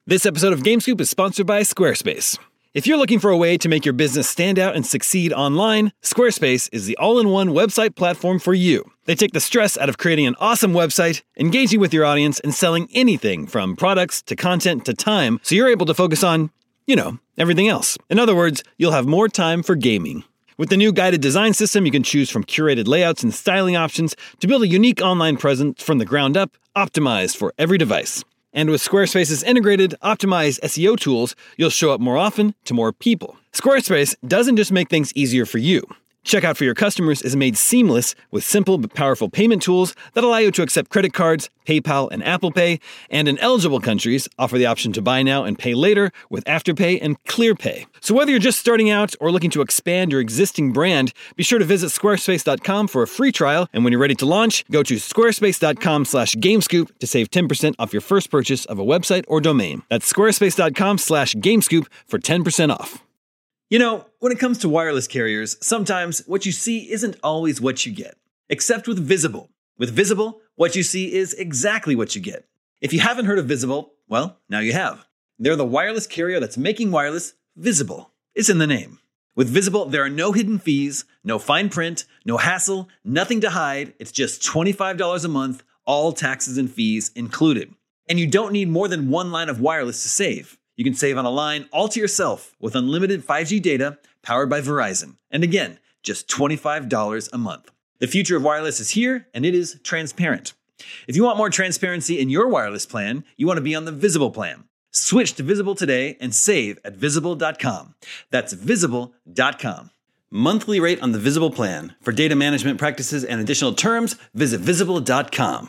This episode of GameScoop is sponsored by Squarespace. If you're looking for a way to make your business stand out and succeed online, Squarespace is the all-in-one website platform for you. They take the stress out of creating an awesome website, engaging with your audience, and selling anything from products to content to time, so you're able to focus on, everything else. In other words, you'll have more time for gaming. With the new guided design system, you can choose from curated layouts and styling options to build a unique online presence from the ground up, optimized for every device. And with Squarespace's integrated, optimized SEO tools, you'll show up more often to more people. Squarespace doesn't just make things easier for you. Checkout for your customers is made seamless with simple but powerful payment tools that allow you to accept credit cards, PayPal, and Apple Pay, and in eligible countries, offer the option to buy now and pay later with Afterpay and ClearPay. So whether you're just starting out or looking to expand your existing brand, be sure to visit squarespace.com for a free trial, and when you're ready to launch, go to squarespace.com/gamescoop to save 10% off your first purchase of a website or domain. That's squarespace.com/gamescoop for 10% off. When it comes to wireless carriers, sometimes what you see isn't always what you get. Except with Visible. With Visible, what you see is exactly what you get. If you haven't heard of Visible, well, now you have. They're the wireless carrier that's making wireless visible. It's in the name. With Visible, there are no hidden fees, no fine print, no hassle, nothing to hide. It's just $25 a month, all taxes and fees included. And you don't need more than one line of wireless to save. You can save on a line all to yourself with unlimited 5G data powered by Verizon. And again, just $25 a month. The future of wireless is here, and it is transparent. If you want more transparency in your wireless plan, you want to be on the Visible plan. Switch to Visible today and save at Visible.com. That's Visible.com. Monthly rate on the Visible plan. For data management practices and additional terms, visit Visible.com.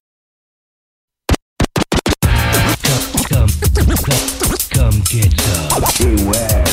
Come get some. Beware,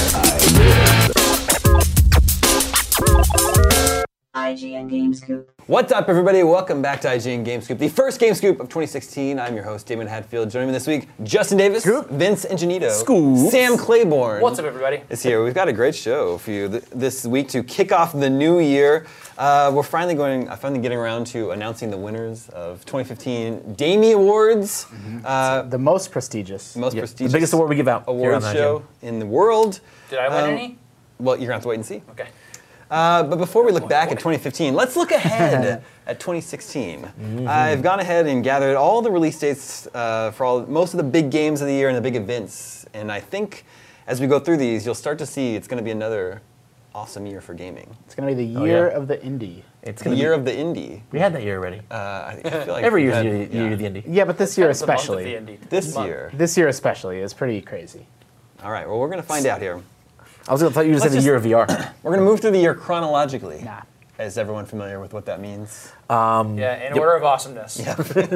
IGN GameScoop. What's up, everybody? Welcome back to IGN GameScoop, the first GameScoop of 2016. I'm your host, Damon Hadfield. Joining me this week, Justin Davis, Scoop. Vince Ingenito, Scoop. Sam Claiborne. What's up, everybody? Is here. We've got a great show for you this week to kick off the new year. We're finally getting around to announcing the winners of 2015 Damie Awards. The most prestigious. Prestigious. The biggest award we give out. Award show in the world. Did I win any? Well, you're going to have to wait and see. Okay. But before we look back at 2015, let's look ahead at 2016. I've gone ahead and gathered all the release dates for most of the big games of the year and the big events. And I think as we go through these, you'll start to see it's going to be another awesome year for gaming. It's going to be the year of the indie. It's the year of the indie. We had that year already. I feel like Every year's the year of the indie. Yeah, but this year especially. This year especially is pretty crazy. All right, well, we're going to find out here. I was going to thought you were saying the year of VR. We're going to move through the year chronologically. Nah. Is everyone familiar with what that means? In order of awesomeness. Yeah.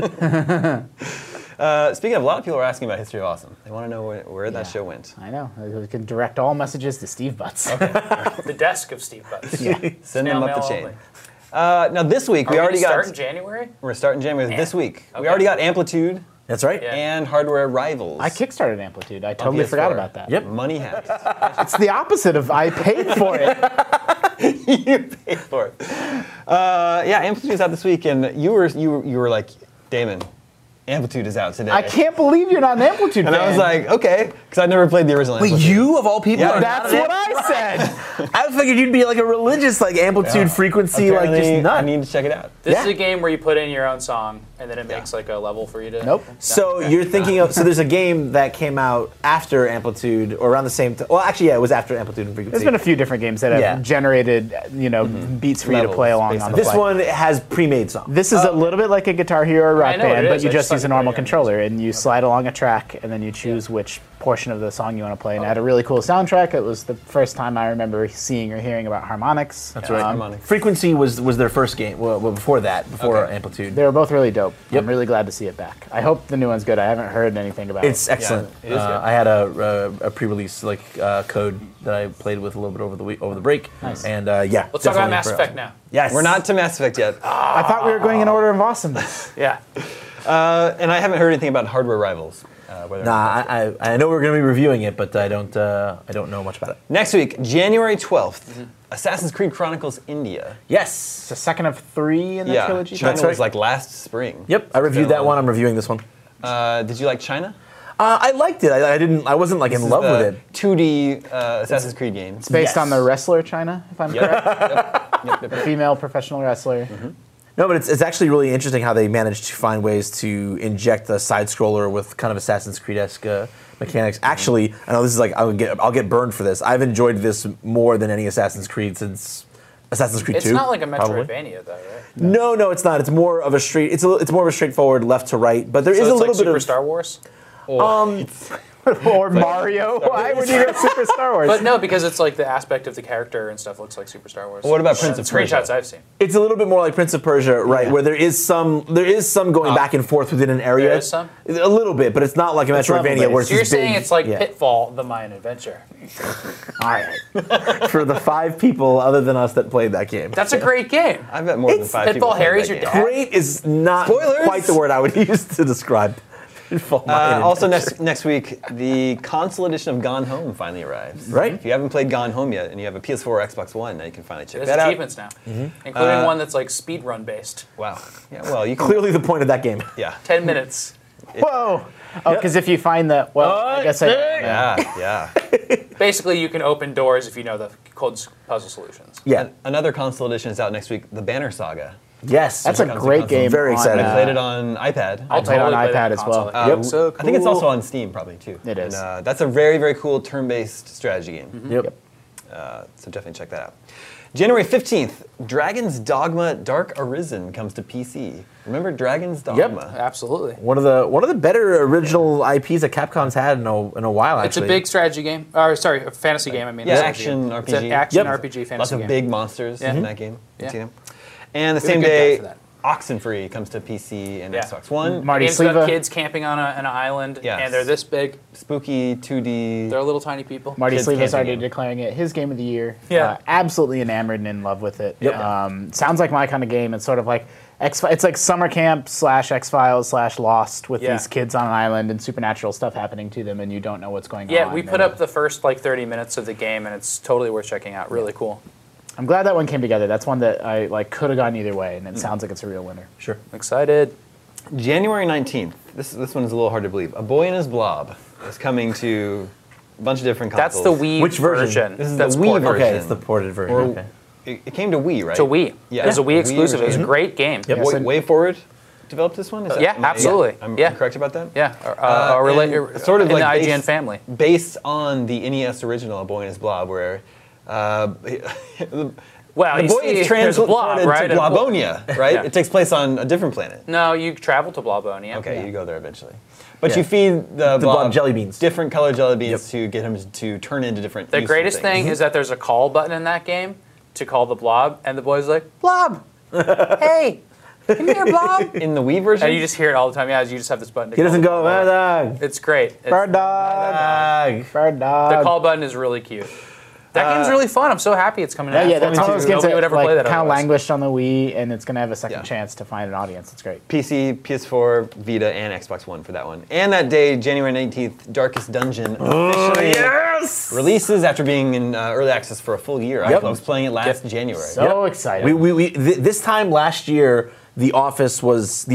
Speaking of, a lot of people are asking about History of Awesome. They want to know where that show went. I know. We can direct all messages to Steve Butts. Okay. The desk of Steve Butts. Send them up the chain. Now this week we already got. Start in January? We're gonna start in January this week. Okay. We already got Amplitude. That's right. Yeah. And Hardware Rivals. I kickstarted Amplitude. I totally forgot about that. Yep. Money hat. It's the opposite of I paid for it. You paid for it. Amplitude's out this week, and you were like, Damon, Amplitude is out today. I can't believe you're not an Amplitude fan. And I was like, okay, because I've never played the original Amplitude. Wait, you of all people? Yeah, are That's not what I said. I figured you'd be like a religious Amplitude frequency, Apparently, just nut. I need to check it out. This is a game where you put in your own song, and then it makes like a level for you to... Nope. So you're thinking of, so there's a game that came out after Amplitude, or around the same time. Well, actually, yeah, it was after Amplitude and Frequency. There's been a few different games that have generated, beats for you to play along on the This fly. one has pre-made songs. This is a little bit like a Guitar Hero or Rock I know Band, it but is. you I just just use a thought you normal played it. controller and you slide along a track and then you choose which portion of the song you want to play. And it had a really cool soundtrack. It was the first time I remember seeing or hearing about harmonics. That's right. Harmonics. Frequency was their first game. Well, before that, before Amplitude. They were both really dope. Yep. I'm really glad to see it back. I hope the new one's good. I haven't heard anything about It's it. excellent. Yeah, it is good. I had a pre-release code that I played with a little bit over the break. Nice. And Let's talk about Mass Effect now. Yes. We're not to Mass Effect yet. I thought we were going in order of awesomeness. Yeah. And I haven't heard anything about Hardware Rivals. Nah, I know we're going to be reviewing it, but I don't know much about it. Next week, January 12th, Assassin's Creed Chronicles India. Yes. It's the second of 3 in the trilogy. China That's right. was like last spring. Yep, I reviewed that one. I'm reviewing this one. Did you like China? I liked it. I wasn't like in love with it. 2D Assassin's Creed game. It's based on the wrestler China, if I'm correct. Yep. The female professional wrestler. No, but it's actually really interesting how they managed to find ways to inject a side scroller with kind of Assassin's Creed-esque mechanics. Actually, I know this is like I'll get burned for this. I've enjoyed this more than any Assassin's Creed since Assassin's Creed 2. It's not like a probably. Metroidvania, though, right? No, it's not. It's more of a straight. It's more of a straightforward left to right, but there is So a it's little like bit Super of Star Wars? Or Mario. Why would you go Super Star Wars? But no, because it's like the aspect of the character and stuff looks like Super Star Wars. What about Prince of Persia? Screenshots I've seen. It's a little bit more like Prince of Persia, right? Where there is some going back and forth within an area. There is some? A little bit, but it's not like a Metroidvania where it's So you're this saying big- it's like yeah. Pitfall, the Mayan Adventure. All right. for the 5 people other than us that played that game. That's a great game. I bet more than 5 people. Pitfall played Harry's that your game. dad. Great is not Spoilers! quite the word I would use to describe. Also next week, the console edition of Gone Home finally arrives. Right. If you haven't played Gone Home yet and you have a PS4 or Xbox One, now you can finally check There's that out. achievements now, including one that's like speedrun based. Wow. Yeah. Well, you can. Clearly the point of that game. Yeah. 10 minutes. Whoa. Oh, because if you find the I guess I. Yeah. Basically, you can open doors if you know the codes puzzle solutions. Yeah. Another console edition is out next week. The Banner Saga. Yes. That's a Super great console. game. Very on, excited. I played it on iPad. I'll played it on totally play iPad that as well. console. Yep. So I think it's cool. also on Steam probably too. It is. And, that's a very, very cool turn-based strategy game. Yep. So definitely check that out. January 15th, Dragon's Dogma Dark Arisen comes to PC. Remember Dragon's Dogma? Absolutely. One of the better original IPs that Capcom's had in a while. It's Actually, a big strategy game. Or sorry, a fantasy game. I mean, Yeah, Strategy action game. RPG. It's an action Yep. RPG fantasy Lots of game. big monsters Yeah. in that game. Yeah. See them. And the We have same a good guy day, for that. Oxenfree comes to PC and Yeah. Xbox One. Marty Game's about Sleva. kids camping on an island, Yes. and they're this big. Spooky 2D. They're little tiny people. Marty Kids Sleeva's camping already game. declaring it his game of the year. Yeah. Absolutely enamored and in love with it. Yep. Sounds like my kind of game. It's sort of like it's like summer camp / X-Files / Lost with Yeah. these kids on an island and supernatural stuff happening to them, and you don't know what's going on. Yeah, we put And up the first like 30 minutes of the game, and it's totally worth checking out. Really cool. I'm glad that one came together. That's one that I like could have gone either way, and it sounds like it's a real winner. sure. I'm excited. January 19th. This one is a little hard to believe. A Boy and His Blob is coming to a bunch of different That's consoles. the Wii Which version? This is That's the Wii ported. version. Okay, it's the ported version. Or Okay. it came to Wii, right? To Wii. Yeah. It was a Wii exclusive. It was a version. great game. Yep. Yes, and- Way Forward developed this one? Is that- Yeah, am I- absolutely. I'm Yeah. correct about that? Yeah, and sort of in like the IGN based- family. Based on the NES original, A Boy and His Blob, where Well, the you boy see, is there's a blob, transported right? to Blabonia, right? Yeah. It takes place on a different planet. No, you travel to Blabonia. Okay, you go there eventually. But Yeah. you feed the blob jelly beans. different colored jelly beans to get him to turn into different The useful greatest things. thing is that there's a call button in that game to call the blob, and the boy's like, Blob! Hey! Come here, Blob! in the Wii version. And you just hear it all the time. Yeah, you just have this button to He call doesn't the go, blob. bird dog. It's great. Bird dog. Bird dog. The call button is really cute. That game's really fun. I'm so happy it's coming out. Yeah, that's one of those games Nobody that would ever play that kind of otherwise. languished on the Wii, and it's going to have a second Yeah. chance to find an audience. It's great. PC, PS4, Vita, and Xbox One for that one. And that day, January 19th, Darkest Dungeon officially releases after being in early access for a full year. Yep. I was playing it last January. So excited. This time last year, most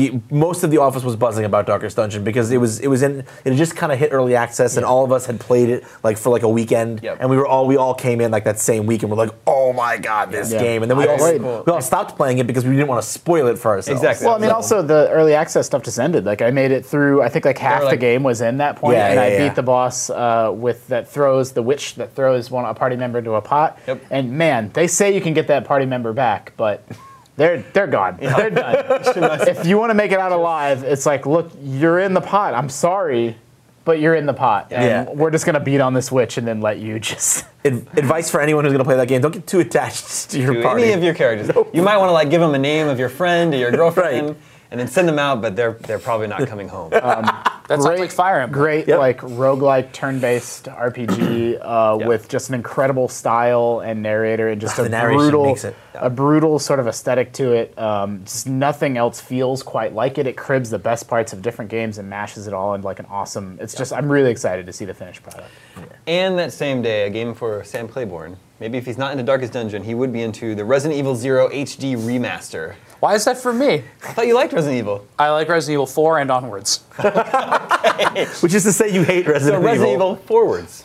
of the office was buzzing about Darkest Dungeon because it had just kind of hit early access and all of us had played it like for like a weekend Yep. and we all came in like that same week and we're like, oh my god, this Yeah. game, and then we Right. all stopped playing it because we didn't want to spoil it for ourselves. Exactly. Well, I mean, also the early access stuff just ended. Like I made it through. I think like half like- the game was in that point, Yeah, and I yeah. beat the boss with the witch that throws a party member to a pot. Yep. And man, they say you can get that party member back, but they're gone. They're done. If you want to make it out alive, it's like, look, you're in the pot. I'm sorry, but you're in the pot, and Yeah. we're just gonna beat on this witch and then let you just. Advice for anyone who's going to play that game: don't get too attached to your To party. any of your characters. You might want to like give them a name of your friend or your girlfriend, Right. and then send them out, but they're probably not coming home. That sounds like Fire Emblem. Great, Yep. like roguelike turn-based RPG with just an incredible style and narrator, and just The a narration brutal, makes it. a brutal sort of aesthetic to it. Just nothing else feels quite like it. It cribs the best parts of different games and mashes it all into like an awesome. It's just I'm really excited to see the finished product. And that same day, a game for Sam Claiborne. Maybe if he's not into Darkest Dungeon, he would be into the Resident Evil 0 HD remaster. Why is that for me? I thought you liked Resident Evil. I like Resident Evil 4 and onwards. Which is to say you hate So Resident Resident Evil. Evil forwards.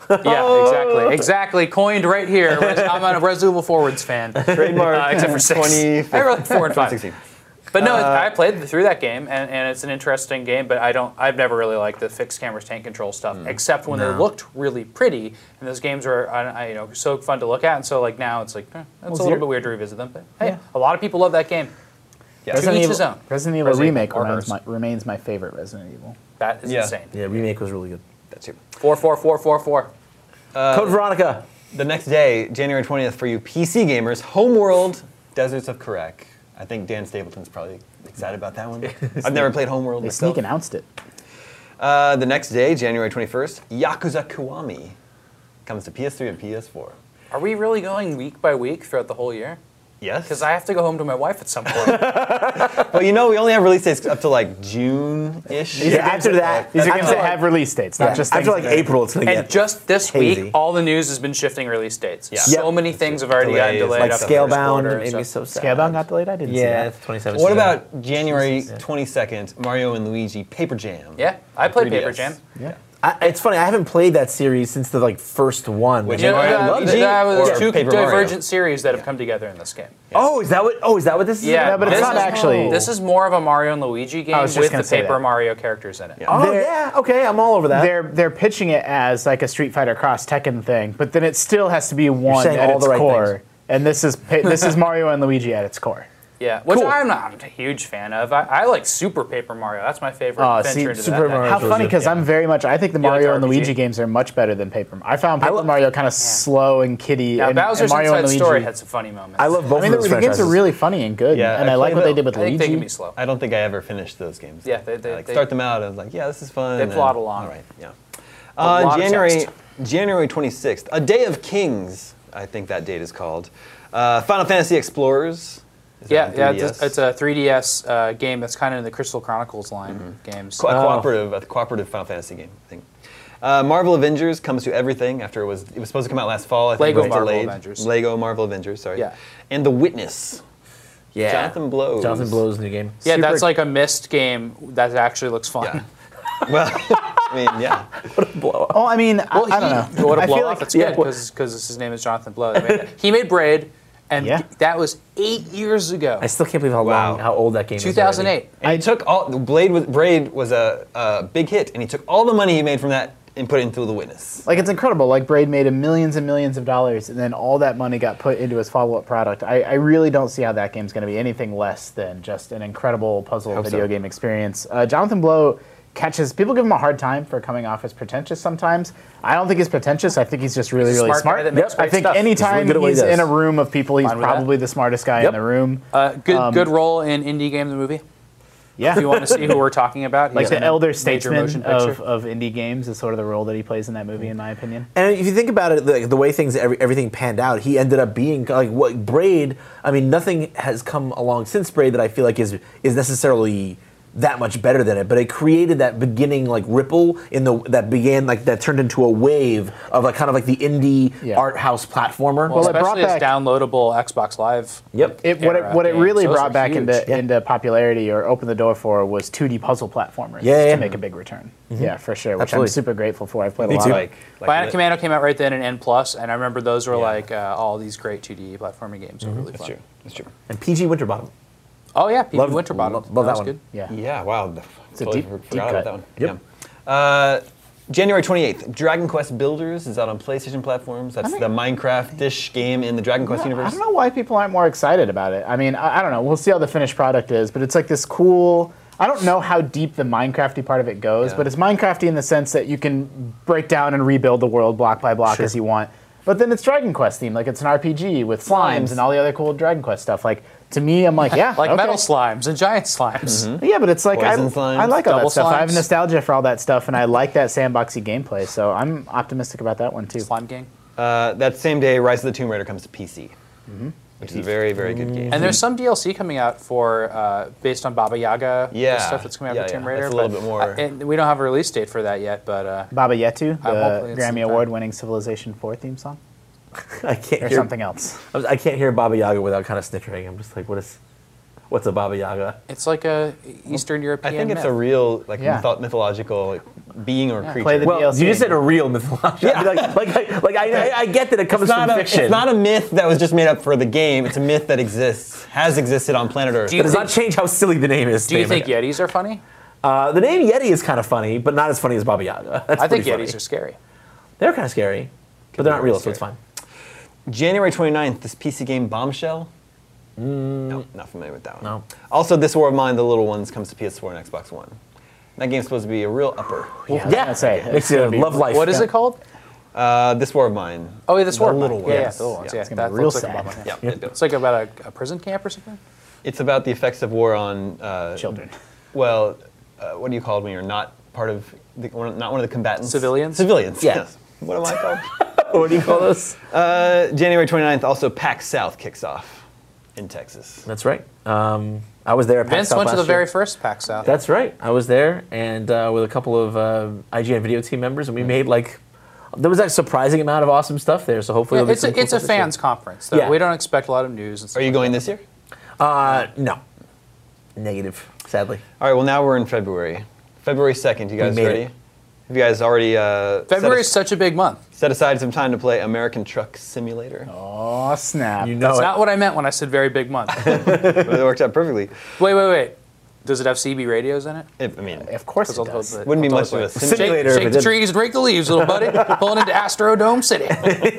Yeah, exactly. Coined right here. I'm a Resident Evil Forwards fan. Trademark. Except for 6. 2015. I really 4 and 5. 2016. But no, I played through that game, and it's an interesting game. But I've never really liked the fixed cameras, tank control stuff, except when they looked really pretty. And those games were, so fun to look at. And so like now, it's like it's a little bit weird to revisit them. But hey, a lot of people love that game. Yeah. To each his own. Resident Evil Resident Remake Evil remains Orders. remains my favorite Resident Evil. That is Yeah. insane. Yeah, remake was really good. That's it. 4. Code Veronica. The next day, January 20th, for you PC gamers, Homeworld: Deserts of Karak. I think Dan Stapleton's probably excited about that one. I've never played Homeworld They myself. sneak announced it. The next day, January 21st, Yakuza Kiwami comes to PS3 and PS4. Are we really going week by week throughout the whole year? Yes. Because I have to go home to my wife at some point. Well, we only have release dates up to like June-ish. Yeah, after that, These are games after that have release dates, not just after things like that- April, it's gonna And get just this hazy. week, all the news has been shifting release dates. Yeah. So Yep. many things have already gotten Delays, delayed. like up to first Scalebound. quarter It and made me stuff. so sad. Scalebound got delayed. I didn't see Yeah, that. it's 2017. What about January 22nd, Mario and Luigi Paper Jam? Yeah, I played 3DS. Paper Jam. Yeah. It's funny. I haven't played that series since the first one. Which You know, Mario and Luigi that was or two Paper Mario? divergent series that have come together in this game. Oh, is that what this is? Yeah, Yeah, but it's this not is- actually- This is more of a Mario and Luigi game was just with gonna the say Paper that. Mario characters in it. Oh They're- yeah. Okay, I'm all over that. They're pitching it as like a Street Fighter Cross Tekken thing, but then it still has to be one saying at all its the right core. things. And this is Mario and Luigi at its core. Yeah, which Cool. I'm not a huge fan of. I like Super Paper Mario. That's my favorite Oh, venture see, into Super that. Mario- How really funny, good, because yeah. I'm very much. I think the You like Mario and RPG? Luigi games are much better than Paper. I found Paper love- Mario kind of slow and kiddie. Yeah, and, Bowser's and Mario Inside and Luigi. Story had some funny moments. I love both I mean, of those the games are franchises. really funny and good, Yeah, and I I like played what they them. did with I think they can be Luigi. slow. I don't think I ever finished those games. Yeah, I start them out. I was like, yeah, this is fun. They and plot then- along. All right, yeah. lot of text. January 26th, A Day of Kings. I think that date is called. Final Fantasy Explorers. Is Yeah, that yeah, on 3DS? it's a 3DS game that's kind of in the Crystal Chronicles line games. A cooperative Final Fantasy game thing. Marvel Avengers comes to everything after it was supposed to come out last fall. I think Lego it was Marvel delayed. Avengers. Lego Marvel Avengers. Sorry. Yeah. And The Witness. Yeah. Jonathan Blows. Jonathan Blows' new game. Yeah, Super- that's like a missed game that actually looks fun. Yeah. Well, I mean, yeah. Oh, I mean, I don't know. What a I blow feel off! like It's good because his name is Jonathan Blow. He made Braid, and Yeah. that was 8 years ago. I still can't believe how old that game is. 2008. And he took Braid was a big hit, and he took all the money he made from that and put it into The Witness. Like, it's incredible. Like, Braid made millions and millions of dollars, and then all that money got put into his follow-up product. I really don't see how that game's going to be anything less than just an incredible puzzle video game experience. Jonathan Blow people give him a hard time for coming off as pretentious sometimes. I don't think he's pretentious. I think he's just really, really Smart guy smart. that makes I great think stuff. anytime He's really good at what he he's in does. a room of people, he's Fine with probably the smartest guy Yep. in the room. Good role in Indie Game the movie. Yeah. If you want to see who we're talking about, Like he's the in a elder major statesman motion picture. of indie games is sort of the role that he plays in that movie, in my opinion. And if you think about it, the way everything panned out, he ended up being like what Braid. I mean, nothing has come along since Braid that I feel like is necessarily that much better than it, but it created that beginning like ripple that turned into a wave of like kind of like the indie art house platformer. Well, it brought especially his back- downloadable Xbox Live. Yep. What it really Those brought are back huge. into popularity or opened the door for was 2D puzzle platformers Yeah. to make a big return. Yeah, for sure. Which Absolutely. I'm super grateful for. I've played a Me lot too. of. Like Bionic Commando came out right then, and N+, and I remember those were like all these great 2D platforming games. Were really That's fun. true. That's true. And PG Winterbottom. Oh yeah, PG Love- Winterbottom. love that was one. good. Yeah. Yeah, wow. a Totally deep forgot cut. about that one. Yep. Yeah. January 28th, Dragon Quest Builders is out on PlayStation platforms. That's the Minecraft-ish game in the Dragon Quest I universe. don't know why people aren't more excited about it. I mean, I don't know. We'll see how the finished product is, but it's like this cool. I don't know how deep the Minecrafty part of it goes, Yeah. but it's Minecrafty in the sense that you can break down and rebuild the world block by block as you want. But then it's Dragon Quest themed, like it's an RPG with slimes and all the other cool Dragon Quest stuff. Like to me, I'm like, yeah, Like okay. metal slimes and giant slimes. Yeah, but it's like Poison slimes, I like all double that stuff. I have slimes. nostalgia for all that stuff, and I like that sandboxy gameplay. So I'm optimistic about that one too. Slime Gang. That same day, Rise of the Tomb Raider comes to PC, which is a very, very good game. And there's some DLC coming out for based on Baba Yaga Yeah. stuff that's coming out Yeah, for Tomb yeah. Raider. That's a little but- bit more- and we don't have a release date for that yet, but Baba Yetu, hopefully the it's Grammy sometime. Award-winning Civilization 4 theme song, I can't or hear something else. I can't hear Baba Yaga without kind of snickering. I'm just like, what is? What's a Baba Yaga? It's like a Eastern I European think it's myth. a real like Yeah. mythological being or creature. Play the Well, DLC. you just said a real mythology. Yeah. I get that it comes from fiction. It's not a myth that was just made up for the game. It's a myth that has existed on planet Earth. Do you It does not change how silly the name is. Do you David. think Yetis are funny? The name Yeti is kind of funny, but not as funny as Baba Yaga. That's I think pretty Yetis funny. are scary. They're kind of scary, but they're not very real, so it's scary. fine. January 29th, this PC game Bombshell. No, not familiar with that one. No. Also, This War of Mine, The Little Ones, comes to PS4 and Xbox One. That game's supposed to be a real upper. Yeah, say, makes it's you gonna be- love life. What is it called? This War of Mine. Oh, yeah, this The War of Little Mine. Yeah, Ones. the Little Ones. Yeah. Yeah, It's gonna that be real looks like sad. a bummer, yeah. Yeah, It's like about a prison camp or something? It's about the effects of war on Children. Well, what do you call it when you're not part of not one of the combatants? Civilians? Civilians. Yeah. Yes. What am I called? What do you call this? January 29th. Also, PAX South kicks off in Texas. That's right. I was there at PAX Vince South went to last the year. very first PAX South. That's right. I was there, and with a couple of IGN video team members, and we made there was a surprising amount of awesome stuff there. So hopefully, Yeah, there'll be it's some a, cool it's a stuff this year. fans conference. Though. Yeah. We don't expect a lot of news. And stuff Are you like going that. this year? No. Negative, sadly. All right. Well, now we're in February. February 2nd. You guys made ready? it. Have you guys already February is such a big month. set aside some time to play American Truck Simulator? Oh, snap. You know That's it. not what I meant when I said very big month. It worked out perfectly. Wait. Does it have CB radios in it? I mean, Of course it does. wouldn't be much of a Simulator if Shake it the did. trees and rake the leaves, little buddy. Pulling into Astrodome City.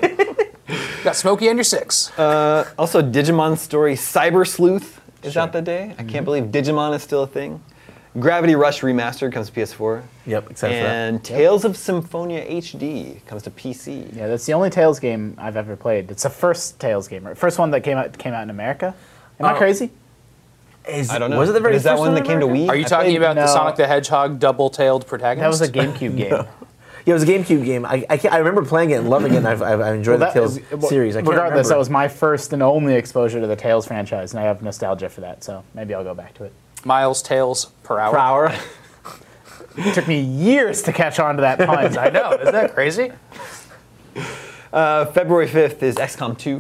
Got Smokey on your 6. Also, Digimon Story Cyber Sleuth is out that day. I can't believe Digimon is still a thing. Gravity Rush Remastered comes to PS4. Yep, excited for that. And Tales of Symphonia HD comes to PC. Yeah, that's the only Tales game I've ever played. It's the first Tales game, right? First one that came out in America. Am I crazy? I don't know. Was it the very Is that first one that came to America? Wii? Are you I talking played- about the no. Sonic the Hedgehog double-tailed protagonist? That was a GameCube game. Yeah, it was a GameCube game. I remember playing it and loving it, and I've enjoyed the Tales series. I can't regardless, remember. that was my first and only exposure to the Tales franchise, and I have nostalgia for that, so maybe I'll go back to it. Miles Tales per hour. per hour. It took me years to catch on to that pun. I know. Isn't that crazy? February 5th is XCOM 2.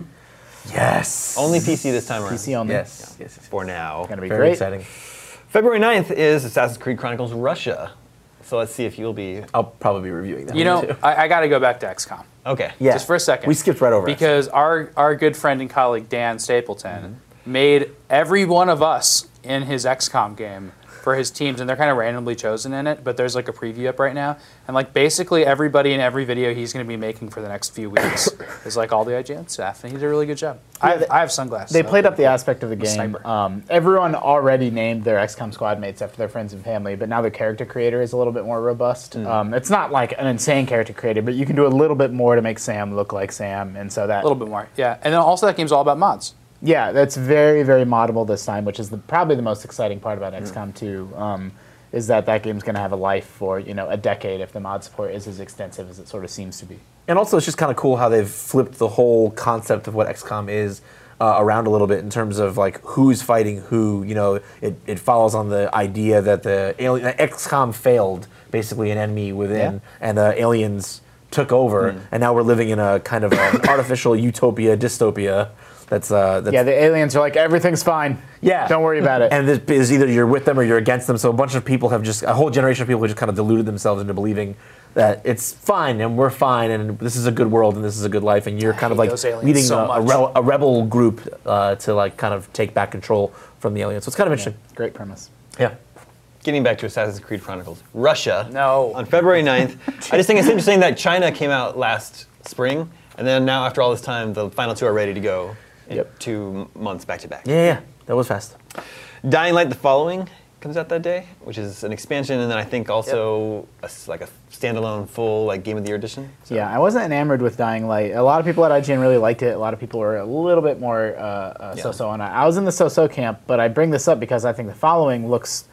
Yes. Only PC this time around. PC only. Yes. For now. Gonna be Very great. exciting. February 9th is Assassin's Creed Chronicles Russia. So let's see if you'll be... I'll probably be reviewing that. You one know, too. I got to go back to XCOM. Okay. Yeah. Just for a second. We skipped right over it. Because our good friend and colleague Dan Stapleton made every one of us in his XCOM game for his teams, and they're kind of randomly chosen in it, but there's like a preview up right now. And like basically everybody in every video he's going to be making for the next few weeks is like all the IGN staff, and he did a really good job. I have sunglasses. They so played up the aspect of the game. Sniper. Everyone already named their XCOM squad mates after their friends and family, but now the character creator is a little bit more robust. It's not like an insane character creator, but you can do a little bit more to make Sam look like Sam, and so that a little bit more, yeah. And then also that game's all about mods. yeah, that's very very moddable this time, which is probably the most exciting part about XCOM 2. Is that game's going to have a life for a decade if the mod support is as extensive as it sort of seems to be. And also, it's just kind of cool how they've flipped the whole concept of what XCOM is around a little bit in terms of like who's fighting who. It follows on the idea that that XCOM failed, basically an enemy within, and the aliens took over, and now we're living in a kind of artificial utopia, dystopia. That's Yeah, the aliens are like, everything's fine. Yeah. Don't worry about it. And this is either you're with them or you're against them. So a bunch of people a whole generation of people have just kind of deluded themselves into believing that it's fine and we're fine and this is a good world and this is a good life, and you're kind of hate like those aliens leading so much. a rebel group to like kind of take back control from the aliens. So it's kind of interesting. Great premise. Yeah. Getting back to Assassin's Creed Chronicles Russia. No. On February 9th. I just think it's interesting that China came out last spring, and then now after all this time, the final two are ready to go. Yep. 2 months back to back. Yeah. That was fast. Dying Light: The Following comes out that day, which is an expansion, and then I think also a standalone full Game of the Year edition. So. Yeah, I wasn't enamored with Dying Light. A lot of people at IGN really liked it. A lot of people were a little bit more so-so on it. I was in the so-so camp, but I bring this up because I think The Following looks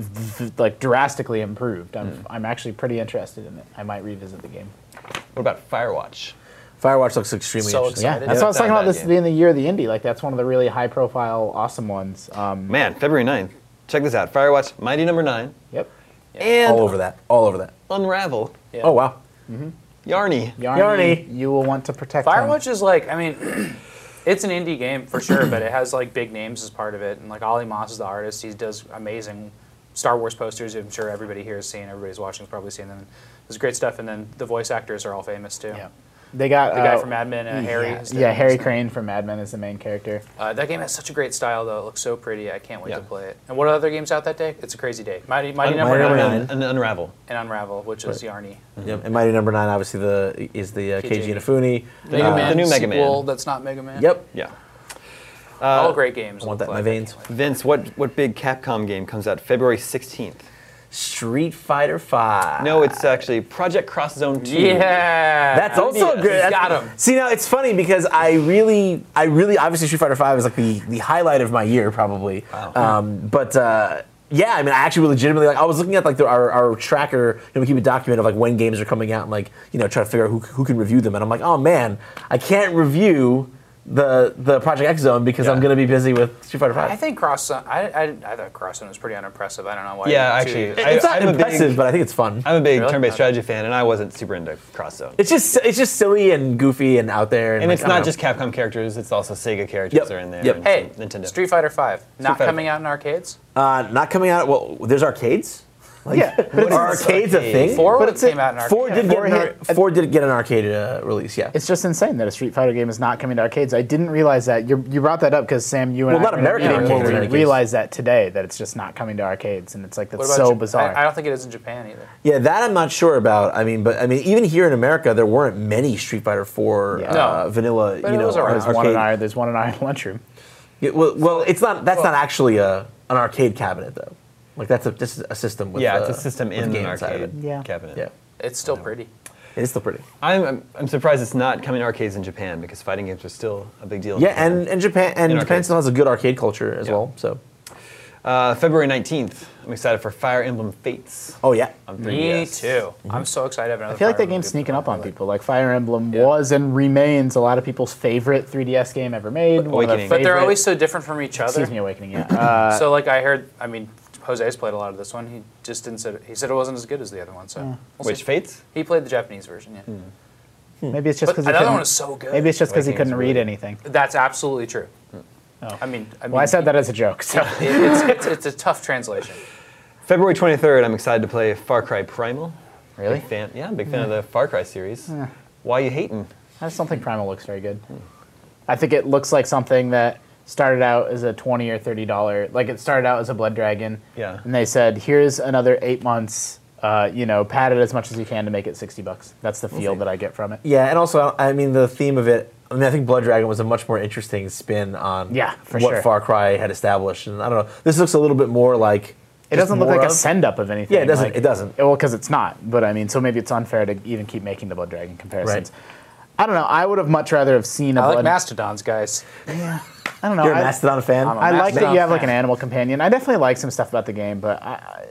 drastically improved. I'm actually pretty interested in it. I might revisit the game. What about Firewatch? Firewatch looks extremely So interesting. Yeah, excited. that's what I was talking about. Not This bad being the year of the indie. Like that's one of the really high-profile, awesome ones. Man, February 9th. Check this out. Firewatch, Mighty Number 9, Yep. and All over that. Unravel. Yeah. Oh, wow. Yarny. Yarny, you will want to protect him. Firewatch is like, I mean, It's an indie game for sure, but it has like big names as part of it, and like Ollie Moss is the artist. He does amazing Star Wars posters. I'm sure everybody here has seen. Everybody's watching has probably seen them. There's great stuff, and then the voice actors are all famous too. Yeah. They got The guy from Mad Men, Harry. Harry Crane from Mad Men is the main character. That game has such a great style, though. It looks so pretty. I can't wait to play it. And what other games out that day? It's a crazy day. Mighty Number Number 9 9. And Unravel. and Unravel, which is Yarny. Yep. And Mighty Number 9 obviously is the Keiji Inafune. Mega Man the new Mega sequel Man. that's not Mega Man. Yep. Yeah. All great games. I want look that in my like. veins. Vince, what big Capcom game comes out February 16th? Street Fighter 5. No, it's actually Project Cross Zone 2. Yeah. That's also good. That's- Got him. See, now it's funny because I really, obviously Street Fighter 5 is like the highlight of my year probably. Wow. Yeah, I mean, I actually legitimately I was looking at like our tracker, we keep a document of like when games are coming out and like try to figure out who can review them, and I'm like, oh man, I can't review the Project X Zone because I'm going to be busy with Street Fighter 5. I think Cross Zone. I thought Cross Zone was pretty unimpressive. I don't know why. Yeah, you actually, two- It's not I'm a big- impressive, but I think it's fun. I'm a big Really? turn-based strategy fan, and I wasn't super into Cross Zone. It's just silly and goofy and out there, And like, it's I don't not know. just Capcom characters; it's also Sega characters Yep. are in there. Yep. and Hey, Nintendo. Street Fighter 5 not Fighter coming out in arcades. Not coming out. Well, there's arcades. Yeah, but Are arcades a thing? Four But would it's came out in arcades. Four did get an arcade release. Yeah. it's just insane that a Street Fighter game is not coming to arcades. I didn't realize that. You brought that up because Sam, you and Well, I not American were in a meeting arcades where in we any case. realized that today that it's just not coming to arcades, and it's like What that's about so Japan? bizarre. I don't think it is in Japan either. Yeah, that I'm not sure about. I mean, even here in America, there weren't many Street Fighter 4 Yeah. No. vanilla. But it was around. there's one in our lunchroom. Yeah, well, it's not. That's not actually an arcade cabinet though. Like that's just a system. With Yeah, it's a system with in game an inside of arcade it. Yeah. cabinet. Yeah, It's still pretty. it is still pretty. I'm surprised it's not coming to arcades in Japan because fighting games are still a big deal. in Yeah, Japan. and Japan arcades. still has a good arcade culture as Yeah. well. So, February 19th, I'm excited for Fire Emblem Fates oh yeah, on 3DS. Me too. I'm so excited. To have another I feel like Fire that game's Emblem sneaking game. up on people. Like Fire Emblem was and remains a lot of people's favorite 3DS game ever made. One of their Awakening. But they're favorite- always so different from each other. Excuse me, Awakening. Yeah. So like I heard, Jose's played a lot of this one. He just didn't say. He said it wasn't as good as the other one. So we'll Which see. Fates? He played the Japanese version. Yeah. Maybe it's just But because he another couldn't. one was so good. Maybe it's just because he Awakening's couldn't read really- anything. That's absolutely true. Oh. I mean, Well, I said that as a joke. So. it's a tough translation. February 23rd, I'm excited to play Far Cry Primal. Really? Big fan. Yeah, big fan of the Far Cry series. Why you hating? I just don't think Primal looks very good. I think it looks like something that started out as a $20 or $30. Like it started out as a Blood Dragon. Yeah. And they said, here's another 8 months. Pad it as much as you can to make it $60. That's the feel that I get from it. yeah, and also I mean the theme of it. I mean, I think Blood Dragon was a much more interesting spin on Yeah, for what sure. Far Cry had established, and I don't know. This looks a little bit more like. It just doesn't look more like a of- send up of anything. Yeah, it doesn't- Like- it doesn't. Well, because it's not. But I mean, so maybe it's unfair to even keep making the Blood Dragon comparisons. I don't know. I would have much rather have seen a I like Blood. Mastodons, guys. I don't know. You're a I- Mastodon fan. I like that Mastodon you have like fan. an animal companion. I definitely like some stuff about the game, but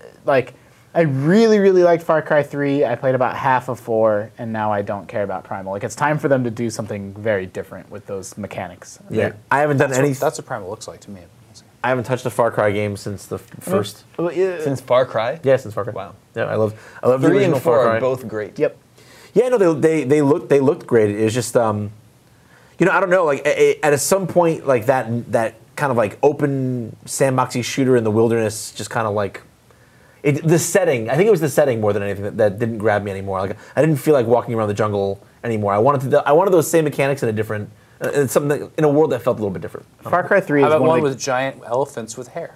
I really, really liked Far Cry 3. I played about half of 4, and now I don't care about Primal. Like, it's time for them to do something very different with those mechanics. Yeah, I haven't done any. That's what Primal looks like to me. I haven't touched a Far Cry game since the first. Since Far Cry? Yeah, since Far Cry. Wow. Yeah, I love the 3 original and 4 Far Cry. are both great. Yep. Yeah, no, they looked great. It was just I don't know, like at some point, like that kind of like open sandboxy shooter in the wilderness, just kind of like the setting. I think it was the setting more than anything that didn't grab me anymore. Like I didn't feel like walking around the jungle anymore. I wanted those same mechanics in a different, something in a world that felt a little bit different. Far Cry 3 How is about one one of the, with giant elephants with hair?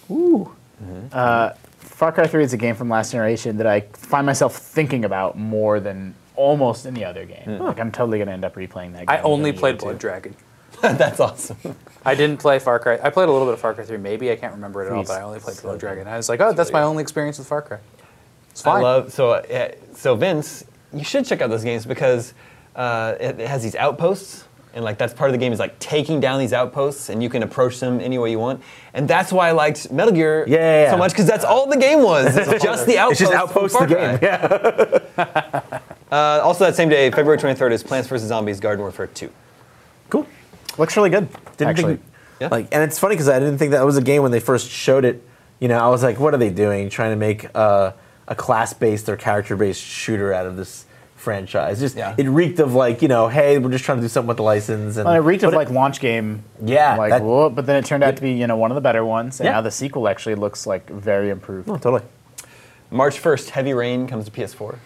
Far Cry 3 is a game from last generation that I find myself thinking about more than almost any other game. Like, I'm totally going to end up replaying that game. I only within a played year or Blood two. Dragon. That's awesome. I didn't play Far Cry. I played a little bit of Far Cry 3, maybe. I can't remember it at all, Please. but I only played Blood Dragon. I was like, oh, that's my only experience with Far Cry. It's fine. I love so Vince, you should check out those games because it has these outposts, and like that's part of the game is like taking down these outposts, and you can approach them any way you want. And that's why I liked Metal Gear Yeah. so much because that's all the game was. It's just the outposts. It's just outpost the from Far game. Cry. Yeah. Also, that same day, February 23rd, is Plants vs Zombies: Garden Warfare 2. Cool. Looks really good, Didn't actually. think Yeah. and it's funny because I didn't think that was a game when they first showed it. I was like, what are they doing? Trying to make a class-based or character-based shooter out of this franchise. Just Yeah. it reeked of like, hey, we're just trying to do something with the license. And Well, it reeked of like launch game. Yeah, Like, that- whoa, but then it turned out to be one of the better ones, and Yeah. now the sequel actually looks like very improved. Oh, totally. March 1st, Heavy Rain comes to PS4.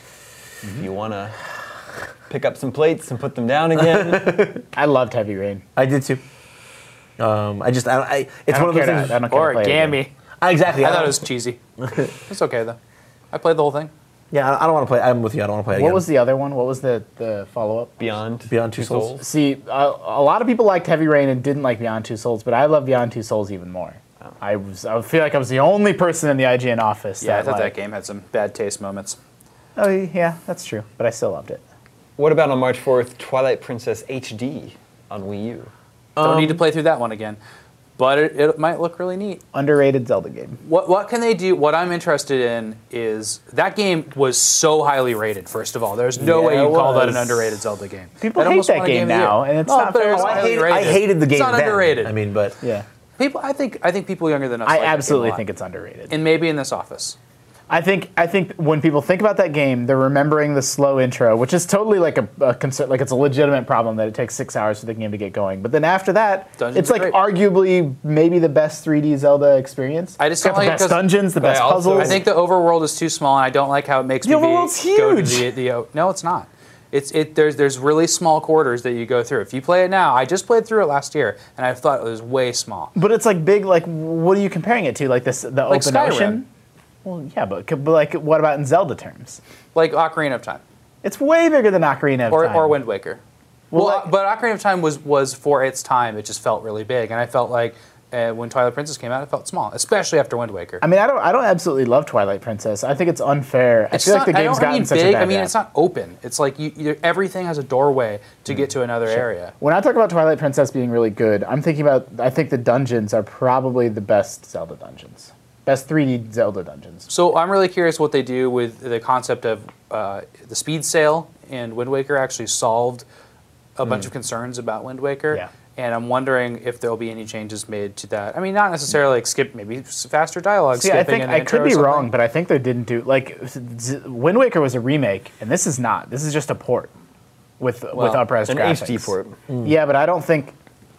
If you want to pick up some plates and put them down again. I loved Heavy Rain. I did too. It's I one of those don't care things. to Or play it again. Gammy. Exactly. I thought it was cheesy. It's okay though. I played the whole thing. Yeah, I don't want to play. I'm with you. I don't want to play it What again. was the other one? What was the follow-up? Beyond Two Souls? See, a lot of people liked Heavy Rain and didn't like Beyond Two Souls, but I love Beyond Two Souls even more. I feel like I was the only person in the IGN office. Yeah, I thought that liked- game had some bad taste moments. Oh yeah, that's true, but I still loved it. What about on March 4th, Twilight Princess HD on Wii U? Don't need to play through that one again, but it might look really neat. Underrated Zelda game. What can they do? What I'm interested in is that game was so highly rated. First of all, there's no Yeah, way you it call that was. an underrated Zelda game. People It hate almost that won a game of the now, year. and it's No, not but it fair. was I highly I rated. hated the game. It's not then. underrated. I mean, but Yeah, People, I think people younger than us. I like that game a absolutely lot. think it's underrated. And maybe in this office. I think when people think about that game, they're remembering the slow intro, which is totally like a concern, like it's a legitimate problem that it takes 6 hours for the game to get going. But then after that, Dungeons it's are like great. arguably maybe the best 3D Zelda experience. I just It's got don't the like it best 'cause- dungeons, the But I best also- puzzles. I think the overworld is too small, and I don't like how it makes The me overworld's go to huge. no, it's not. There's really small quarters that you go through. If you play it now, I just played through it last year, and I thought it was way small. But it's like big. Like, what are you comparing it to? Like the Like open Skyrim. ocean? Well, yeah, but like, what about in Zelda terms? Like Ocarina of Time It's way bigger than Ocarina of Time. or Wind Waker. Well, Well, like- but Ocarina of Time was for its time. It just felt really big, and I felt like when Twilight Princess came out, it felt small, especially after Wind Waker. I mean, I don't absolutely love Twilight Princess. I think it's unfair. I It's feel not, like the I game's don't gotten mean such big. a bad I mean, rap. it's not open. It's like everything has a doorway to get to another area. When I talk about Twilight Princess being really good, I think the dungeons are probably the best Zelda dungeons. Best 3D Zelda dungeons. So I'm really curious what they do with the concept of the speed sail, and Wind Waker actually solved a bunch of concerns about Wind Waker. Yeah. And I'm wondering if there will be any changes made to that. I mean, not necessarily like skip, maybe faster dialogue See, skipping. I think in the I intro could or be something. wrong, but I think they didn't do like Wind Waker was a remake, and this is not. This is just a port with up-res An graphics. HD port. Yeah, but I don't think.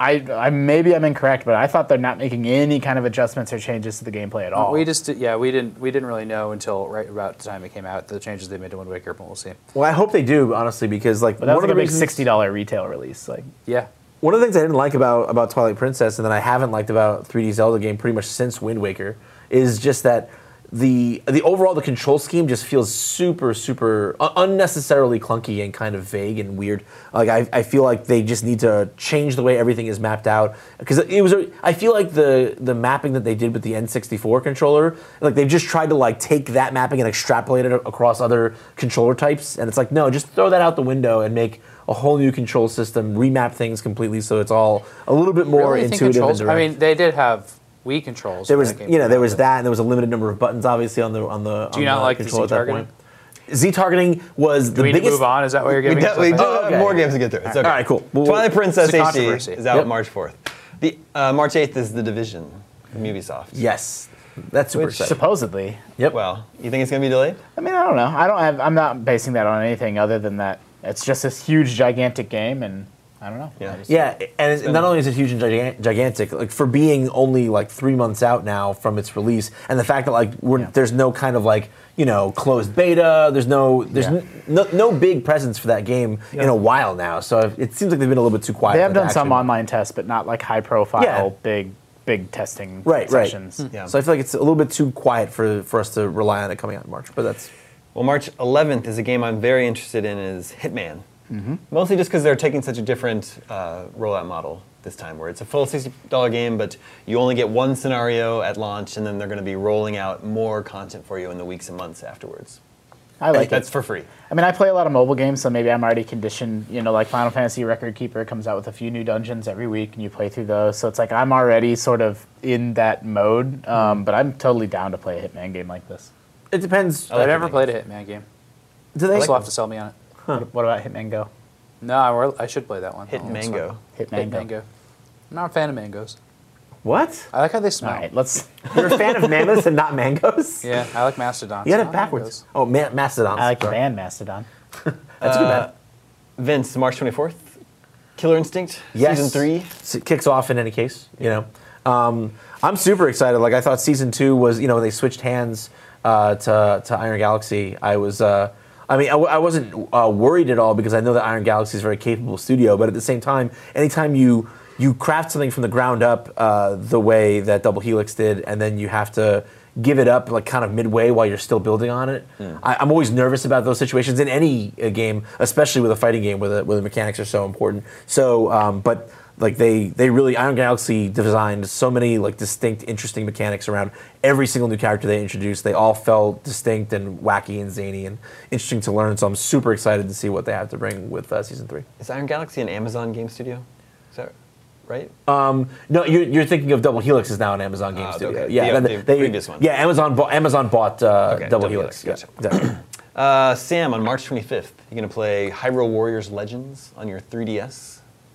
I maybe I'm incorrect, but I thought they're not making any kind of adjustments or changes to the gameplay at all. We didn't really know until right about the time it came out the changes they made to Wind Waker, but we'll see. well, I hope they do honestly because like But that was one like of a the big reasons, $60 retail release. Like, Yeah. one of the things I didn't like about Twilight Princess and that I haven't liked about 3D Zelda game pretty much since Wind Waker is just that the overall the control scheme just feels super unnecessarily clunky and kind of vague and weird. Like I feel like they just need to change the way everything is mapped out because I feel like the mapping that they did with the N64 controller, like they've just tried to like take that mapping and extrapolate it across other controller types, and it's like no, just throw that out the window and make a whole new control system, remap things completely so it's all a little bit more Really think intuitive and controls? direct. I mean, they did have Wii controls. There when was, that game there came was out, that, and there was a limited number of buttons, obviously, on the Do you not like the controller at that Z-targeting? point. Z-targeting was Do the we need to biggest. move on? Is that what you're giving us? We do Oh, okay. have more games to get through. It's okay. All right, cool. Well, Twilight Princess It's a HD controversy. is out Yep. March 4th. The March 8th is The Division from Ubisoft. Yes, that's super Which- exciting. supposedly. Yep. Well, you think it's going to be delayed? I mean, I don't know. I'm not basing that on anything other than that it's just this huge, gigantic game, and I don't know. Yeah. I just- Yeah, and not only is it huge and gigantic, like for being only like 3 months out now from its release, and the fact that like there's no kind of like closed beta, there's no big presence for that game in a while now. So it seems like they've been a little bit too quiet. They have with done some action. online tests, but not like high profile, Yeah. big testing Right. sessions. Yeah. So I feel like it's a little bit too quiet for us to rely on it coming out in March. But that's Well, March 11th is a game I'm very interested in is Hitman. Mostly just because they're taking such a different rollout model this time, where it's a full $60 game, but you only get one scenario at launch, and then they're going to be rolling out more content for you in the weeks and months afterwards. I like That's it. for free. I mean, I play a lot of mobile games, so maybe I'm already conditioned. Like Final Fantasy Record Keeper comes out with a few new dungeons every week, and you play through those. So it's like I'm already sort of in that mode. But I'm totally down to play a Hitman game like this. it depends. I've never played a Hitman game. Do they? You'll have to sell me on it. What about Hitman Go? No, I should play that one. Hit Oh, Mango. Hitman Hit Go. Mango. I'm not a fan of mangoes. What? I like how they All smell. right, let's. You're a fan of mangoes and not mangoes? Yeah, I like mastodons. You got not it backwards. mangoes. Oh, Mastodon. I like the band Mastodon. That's a good bet. Vince, March 24th, Killer Instinct, Yes. Season 3. It kicks off in any case, you know. I'm super excited. Like I thought season 2 was, you know, when they switched hands to Iron Galaxy. I wasn't worried at all because I know that Iron Galaxy is a very capable studio. But at the same time, anytime you craft something from the ground up the way that Double Helix did, and then you have to give it up like kind of midway while you're still building on it. I'm always nervous about those situations in any game, especially with a fighting game where the mechanics are so important. So, but like they really, Iron Galaxy designed so many like distinct, interesting mechanics around every single new character they introduced. They all felt distinct and wacky and zany and interesting to learn. So I'm super excited to see what they have to bring with Season 3. Is Iron Galaxy an Amazon game studio? Is that right? No, you're thinking of Double Helix is now an Amazon game studio. okay. Yeah, The previous one. Yeah, Amazon bought Double Helix. Gotcha. Yeah, exactly. Sam, on March 25th, you're going to play Hyrule Warriors Legends on your 3DS.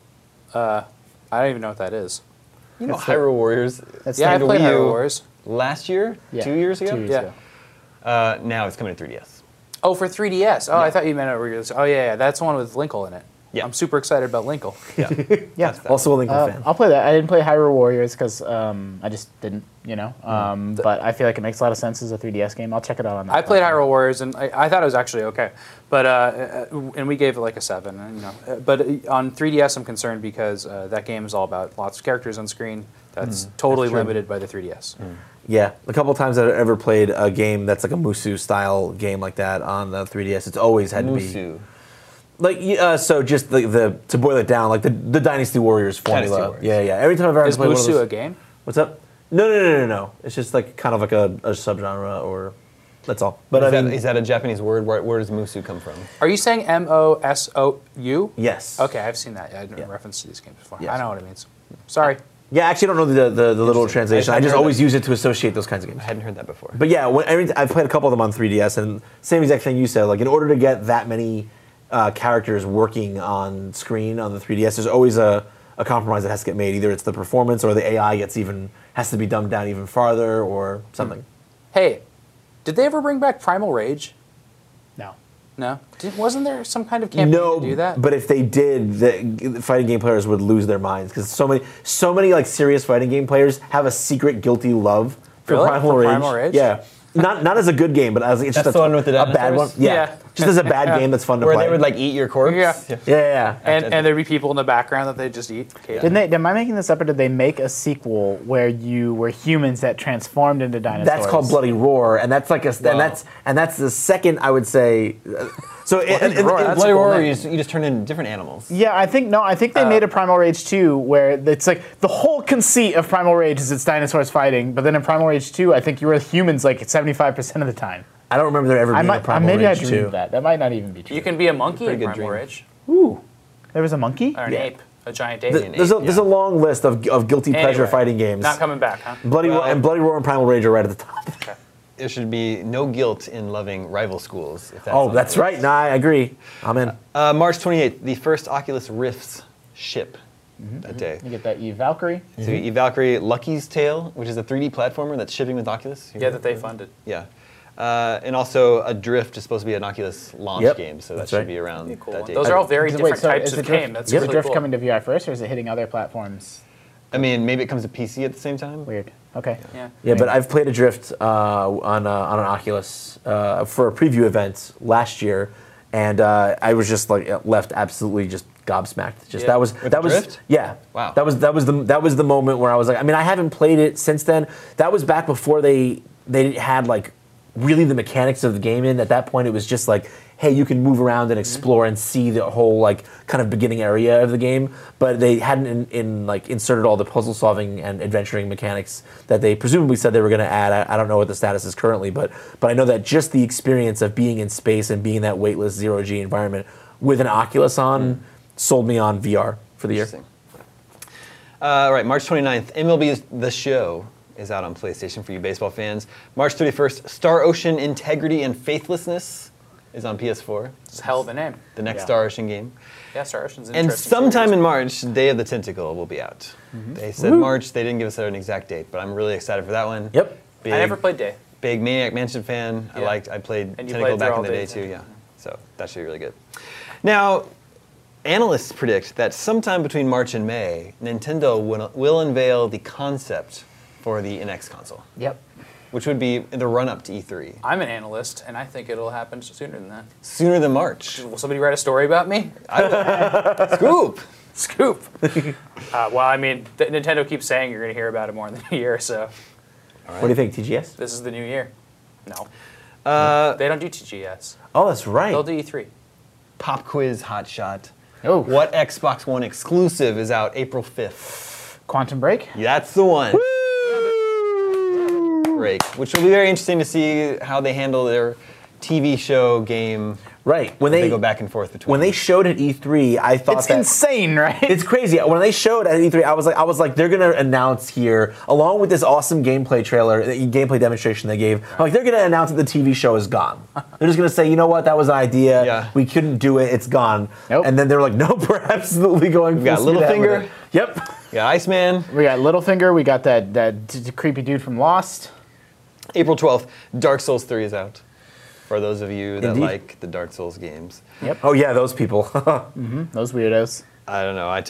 I don't even know what that is. You know Hyrule Warriors. Yeah, I came to played Wii U Hyrule Warriors. last year? Yeah, 2 years ago? 2 years Yeah. ago. Now it's coming to 3DS. Oh, for 3DS. Oh, I thought you meant Oh, yeah, that's the one with Linkle in it. Yeah. I'm super excited about Linkle. Yeah. Also a Lincoln fan. I'll play that. I didn't play Hyrule Warriors because I just didn't, you know. But I feel like it makes a lot of sense as a 3DS game. I'll check it out on that. I played platform. Hyrule Warriors, and I thought it was actually okay. But and we gave it like a 7. And, you know, but on 3DS, I'm concerned because that game is all about lots of characters on screen. That's totally limited by the 3DS. Yeah, a couple times I've ever played a game that's like a Musu style game like that on the 3DS. It's always had to be Musu. like so. Just the to boil it down, like the Dynasty Warriors formula. Dynasty Warriors. Yeah. Every time I've ever Is played one of Musu a those, game? what's up? No. It's just like kind of like a subgenre, or that's all. But Is that a Japanese word? Where does Musu come from? Are you saying MOSOU? yes. Okay, I've seen that. I didn't reference to these games before. Yes. I know what it means. Sorry. Yeah, actually, I don't know the literal translation. I just always use it to associate those kinds of games. I hadn't heard that before. But yeah, I've played a couple of them on 3DS, and same exact thing you said. Like in order to get that many characters working on screen on the 3DS, there's always a compromise that has to get made. Either it's the performance, or the AI has to be dumbed down even farther, or something. Hey, did they ever bring back Primal Rage? No. No? Wasn't there some kind of campaign No, to do that? but if they did, the fighting game players would lose their minds because so many like serious fighting game players have a secret guilty love for Really? Primal For Rage. Primal Rage? Yeah, not as a good game, but as it's That's just the one with the a bad one. dinosaurs? Yeah, just as a bad game that's fun to Where play. they would like eat your corpse? Yeah. yeah. And there'd be people in the background that they'd just eat. Didn't they? Am I making this up, or did they make a sequel where you were humans that transformed into dinosaurs? That's called Bloody Roar, and that's like and that's the second I would say. So Roar, that's In a Bloody cool Roar, name. you just turn into different animals. Yeah, I think they made a Primal Rage 2 where it's like the whole conceit of Primal Rage is it's dinosaurs fighting, but then in Primal Rage 2, I think you were humans like 75% of the time. I don't remember there ever being a Primal maybe Rage I 2. dreamed that. That might not even be true. You can be a monkey in good Primal dream. Rage. Ooh, there was a monkey. Or an ape. A giant ape. There's a long list of guilty pleasure Anyway, fighting games. Not coming back, huh? Bloody Roar and Primal Rage are right at the top. There should be no guilt in loving rival schools. If that's Oh, on that's the right. list. Nah, I agree. I'm in. March 28th, the first Oculus Rifts ship that day. You get that Eve Valkyrie. So Eve Valkyrie Lucky's Tale, which is a 3D platformer that's shipping with Oculus. Yeah, that they funded. Yeah. And also Adrift is supposed to be an Oculus launch Yep, game, so that that's should right. be around Be a cool that one. date. Those are all very Wait, different so types is of the Drift, game. That's is the really Drift cool. coming to VR first, or is it hitting other platforms? I mean, maybe it comes to PC at the same time. Weird. Okay. Yeah. Yeah, but I've played Adrift on an Oculus for a preview event last year, and I was just like left absolutely just gobsmacked. Just Yeah. that was Adrift? yeah. Wow. That was the moment where I was like, I mean, I haven't played it since then. That was back before they had like really the mechanics of the game in. At that point, it was just like, hey, you can move around and explore and see the whole like kind of beginning area of the game, but they hadn't inserted all the puzzle solving and adventuring mechanics that they presumably said they were going to add. I don't know what the status is currently, but I know that just the experience of being in space and being in that weightless zero-G environment with an Oculus on sold me on VR for the year. Interesting. All right, March 29th, MLB The Show is out on PlayStation for you baseball fans. March 31st, Star Ocean Integrity and Faithlessness is on PS4. It's a hell of a name. The next Yeah. Star Ocean game. Yeah, Star Ocean's an And interesting sometime series. in March, Day of the Tentacle will be out. They said March. They didn't give us an exact date, but I'm really excited for that one. Yep. Big, I never played Day. Big Maniac Mansion fan. Yeah. I played And you Tentacle played back through in the all day Day too. too. Yeah. So that should be really good. Now, analysts predict that sometime between March and May, Nintendo will unveil the concept for the NX console, Yep. which would be the run-up to E3. I'm an analyst, and I think it'll happen sooner than that. Sooner than March. Will somebody write a story about me? Scoop! Scoop. Well, I mean, Nintendo keeps saying you're going to hear about it more in the new year, so What do you think, TGS? this is the new year. No. They don't do TGS. Oh, that's right. They'll do E3. Pop quiz hot shot. Oh. What Xbox One exclusive is out April 5th? Quantum Break? That's the one. Break, which will be very interesting to see how they handle their TV show game. Right. When They go back and forth between. when they showed at E3, I thought It's that insane, right? it's crazy. When they showed at E3, I was like, they're gonna announce here, along with this awesome gameplay trailer, gameplay demonstration they gave. I'm like, they're gonna announce that the TV show is gone. They're just gonna say, you know what, that was an idea. Yeah. We couldn't do it. It's gone. Nope. And then they're like, nope, we're absolutely going. We got full speed ahead with Littlefinger. it. Yep. Yeah, Iceman. We got Littlefinger. We got that creepy dude from Lost. April 12th, Dark Souls 3 is out. For those of you that Indeed. like the Dark Souls games. Oh yeah, those people. Those weirdos. I don't know. I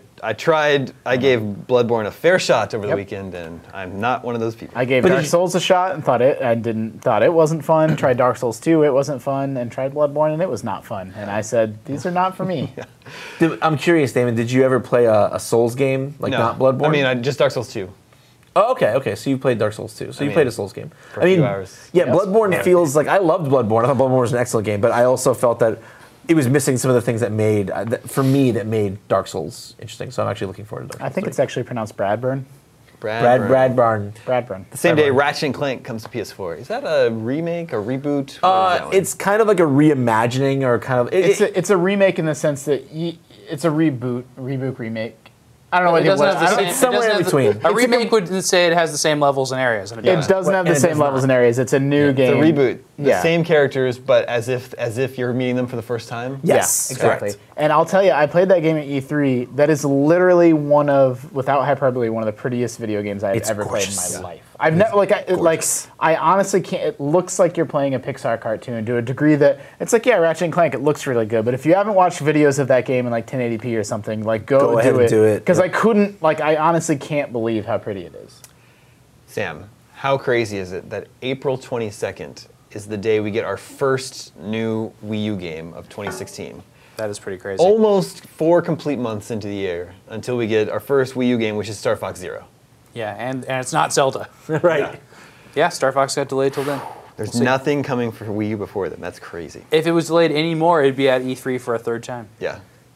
gave Bloodborne a fair shot over the Yep. weekend, and I'm not one of those people. I gave But Dark did you- Souls a shot and thought it wasn't fun. Tried Dark Souls 2, it wasn't fun, and tried Bloodborne and it was not fun. And I said, these are not for me. I'm curious, Damon. Did you ever play a Souls game like No. not Bloodborne? I mean, just Dark Souls 2. Oh, okay. So you played Dark Souls 2. So you mean, played a Souls game. for a few hours. Yeah, Yes. Bloodborne feels like I loved Bloodborne. I thought Bloodborne was an excellent game, but I also felt that it was missing some of the things that made Dark Souls interesting. So I'm actually looking forward to Dark Souls. I think 3. it's actually pronounced Bradburn. Bradburn. Bradburn. The same day Ratchet and Clank comes to PS4. Is that a remake, a reboot? What is that one? It's kind of like a reimagining or kind of It's a remake in the sense that it's a reboot, remake. I don't know what It doesn't have the same. it's somewhere it doesn't in have the- between. A remake would say it has the same levels and areas, and it It doesn't. doesn't have the And it same does levels not. and areas. It's a new It's game. a reboot. The Yeah. same characters, but as if you're meeting them for the first time. Yes, Yeah, exactly. correct. And I'll tell you, I played that game at E3. That is literally without hyperbole, one of the prettiest video games I've It's ever played in gorgeous. my life. I've never I honestly can't. It looks like you're playing a Pixar cartoon to a degree that it's like, yeah, Ratchet and Clank. It looks really good, but if you haven't watched videos of that game in like 1080p or something, like Go ahead and do it. Because I couldn't. I honestly can't believe how pretty it is. Sam, how crazy is it that April 22nd is the day we get our first new Wii U game of 2016? That is pretty crazy. Almost 4 complete months into the year until we get our first Wii U game, which is Star Fox Zero. Yeah, and it's not Zelda. Right. Yeah, Star Fox got delayed till then. There's We'll see. nothing coming for Wii U before then. That's crazy. If it was delayed anymore, it'd be at E3 for a third time. Yeah.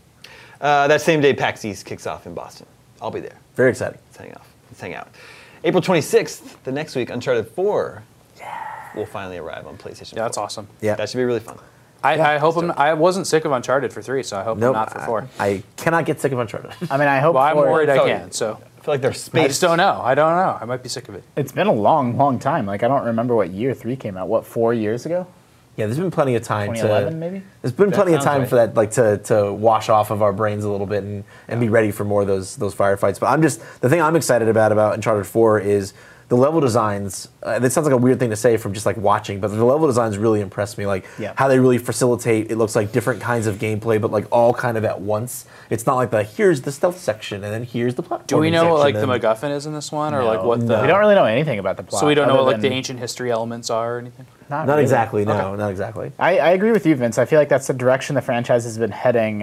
That same day, PAX East kicks off in Boston. I'll be there. Very exciting. Let's hang out. April 26th, the next week, Uncharted 4 will finally arrive on PlayStation 4. Yeah, that's awesome. Yeah. That should be really fun. I hope I wasn't sick of Uncharted for 3, so I hope I'm Nope. not for 4. I cannot get sick of Uncharted. I mean, I hope. Well, I'm for- worried I So- can, so I feel like they're I spaced. just don't know. I don't know. I might be sick of it. It's been a long, long time. I don't remember what year 3 came out. What, 4 years ago? Yeah, there's been plenty of time 2011 maybe? There's been plenty of sounds time right. for that, to wash off of our brains a little bit and be ready for more of those firefights. But the thing I'm excited about Uncharted 4 is the level designs. That sounds like a weird thing to say from just like watching, but the level designs really impressed me. Like how they really facilitate. It looks like different kinds of gameplay, but like all kind of at once. It's not like here's the stealth section and then here's the platform. Do we know what section, like the and- MacGuffin is in this one, or like what the? We don't really know anything about the plot. So we don't know other what like the than- ancient history elements are or anything. Not really. exactly. No, not exactly. I agree with you, Vince. I feel like that's the direction the franchise has been heading.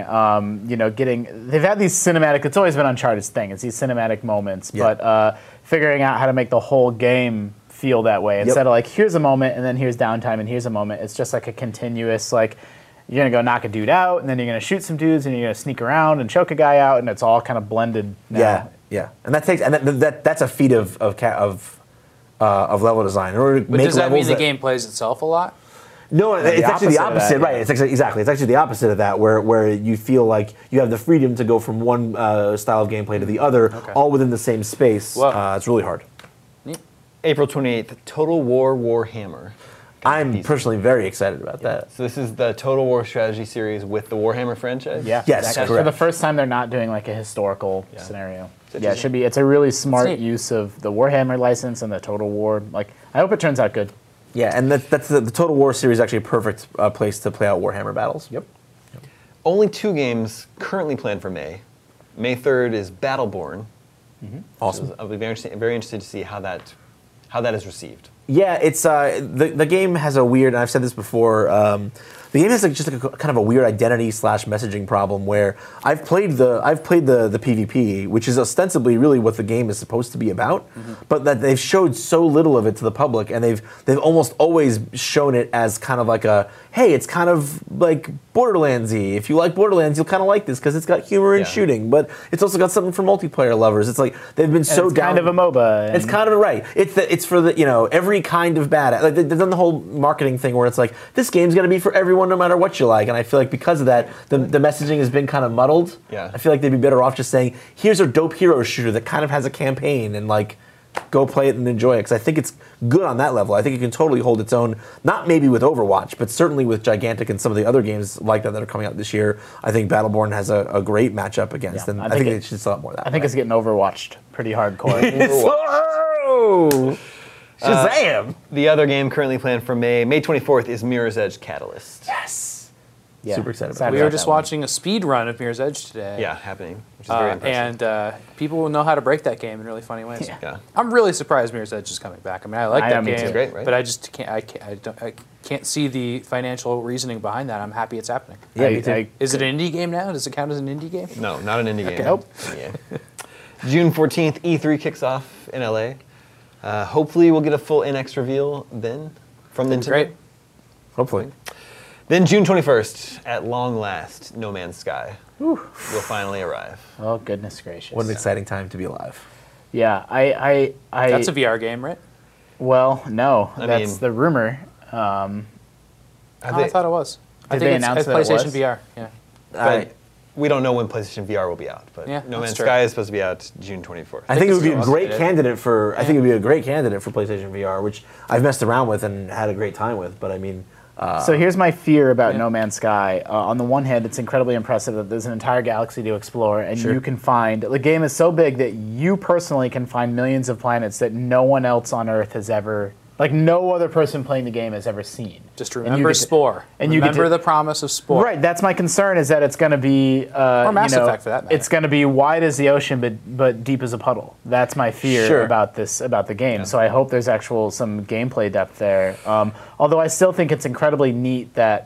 They've had these cinematic. It's always been Uncharted's thing. It's these cinematic moments, Yeah. but figuring out how to make the whole game feel that way instead of like here's a moment and then here's downtime and here's a moment. It's just like a continuous like you're gonna go knock a dude out and then you're gonna shoot some dudes and you're gonna sneak around and choke a guy out and it's all kind of blended. Now. Yeah, and that's a feat of level design. In order to But make does that mean levels the game plays itself a lot? No, it's actually the opposite of opposite, that, right? yeah. It's exactly. It's actually the opposite of that, where you feel like you have the freedom to go from one style of gameplay to the other, all within the same space. Wow. It's really hard. April 28th, Total War Warhammer. I'm personally very excited about that. So this is the Total War strategy series with the Warhammer franchise? Yeah. Yes, exactly. For correct. the first time, they're not doing like a historical scenario. Yeah, it should be. It's a really smart neat. use of the Warhammer license and the Total War. Like, I hope it turns out good. Yeah, and that's the Total War series is actually a perfect place to play out Warhammer battles. Yep. Only 2 games currently planned for May. May 3rd is Battleborn. Awesome. I'll be very interested to see how that is received. Yeah, it's the game has a weird. And I've said this before. The game has just a kind of a weird identity / messaging problem where I've played the PvP, which is ostensibly really what the game is supposed to be about, but that they've showed so little of it to the public, and they've almost always shown it as kind of like a, hey, it's kind of like Borderlands-y. If you like Borderlands, you'll kind of like this because it's got humor and shooting, but it's also got something for multiplayer lovers. It's like they've been so it's down. kind of a MOBA. It's kind of right. It's for the every kind of bad. Like they've done the whole marketing thing where it's like this game's going to be for everyone no matter what you like, and I feel like because of that, the messaging has been kind of muddled. Yeah. I feel like they'd be better off just saying, here's a dope hero shooter that kind of has a campaign, and like go play it and enjoy it, because I think it's good on that level. I think it can totally hold its own, not maybe with Overwatch, but certainly with Gigantic and some of the other games like that are coming out this year. I think Battleborn has a great matchup against, and I think they should sell it more of that. I think it's getting overwatched pretty hardcore. Shazam! The other game currently planned for May 24th is Mirror's Edge Catalyst. Yes. Yeah. Super excited about We that. were just watching a speed run of Mirror's Edge today. Yeah, happening, which is very impressive. And people will know how to break that game in really funny ways. Yeah. I'm really surprised Mirror's Edge is coming back. I mean, I like that am game, too. It's great, right? but I just can't. I can't see the financial reasoning behind that. I'm happy it's happening. Yeah, me too. Is it an indie game now? Does it count as an indie game? No, not an indie game. Nope. Yeah. June 14th, E3 kicks off in LA. Hopefully, we'll get a full NX reveal then from Nintendo. Great. Hopefully. Then June 21st, at long last, No Man's Sky will finally arrive. Oh goodness gracious! What an exciting time to be alive. Yeah, I That's a VR game, right? well, no, I that's mean- the rumor. I thought it was. I Did think they it's announce that it PlayStation was? VR. Yeah. But we don't know when PlayStation VR will be out. But Yeah, No that's Man's true. Sky is supposed to be out June 24th. I think it would be a it's great awesome. candidate for. I think it would be a great candidate for PlayStation VR, which I've messed around with and had a great time with. But I mean, So here's my fear about Yeah. No Man's Sky. On the one hand, it's incredibly impressive that there's an entire galaxy to explore, and you can find the game is so big that you personally can find millions of planets that no one else on Earth has ever, like no other person playing the game has ever seen. Just And you remember get to- Spore. and you get remember to- the promise of Spore. Right, that's my concern. Is that it's going to be, Or Mass Effect, for that matter. It's going to be wide as the ocean, but deep as a puddle. That's my fear Sure. about the game. So I hope there's some gameplay depth there. Although I still think it's incredibly neat that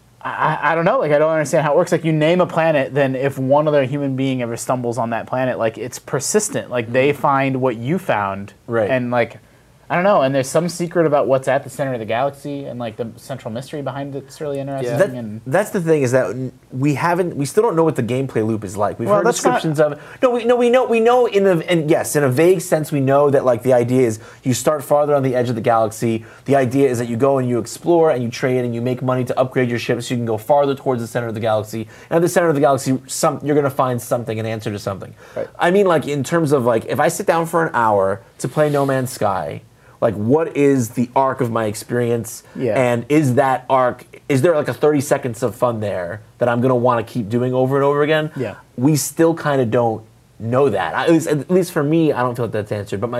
I don't know, like I don't understand how it works. Like you name a planet, then if one other human being ever stumbles on that planet, like it's persistent. Like they find what you found, Right. And like I don't know. And there's some secret about what's at the center of the galaxy, and like the central mystery behind it's really interesting. And that's the thing, is that we still don't know what the gameplay loop is like. We've Well, heard that's descriptions of it. No, we know in a vague sense, we know that like the idea is you start farther on the edge of the galaxy. The idea is that you go and you explore and you trade and you make money to upgrade your ship so you can go farther towards the center of the galaxy. And at the center of the galaxy, you're going to find something, an answer to something. Right. I mean, like in terms of like if I sit down for an hour to play No Man's Sky, like what is the arc of my experience? Yeah. And is there like a 30 seconds of fun there that I'm going to want to keep doing over and over again? Yeah. We still kind of don't know that. At least for me, I don't feel like that's answered. But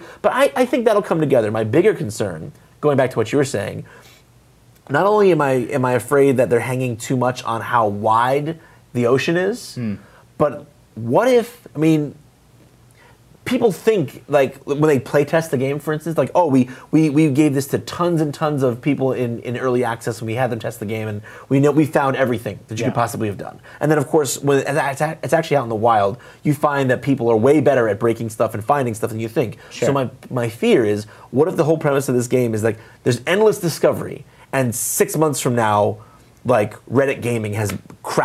I think that'll come together. My bigger concern, going back to what you were saying, not only am I afraid that they're hanging too much on how wide the ocean is, but what if, I mean, people think, like, when they play test the game, for instance, like, oh, we gave this to tons and tons of people in early access, and we had them test the game, and we found everything that you could possibly have done. And then, of course, when it's actually out in the wild, you find that people are way better at breaking stuff and finding stuff than you think. Sure. So my fear is, what if the whole premise of this game is, like, there's endless discovery, and 6 months from now, like, Reddit Gaming has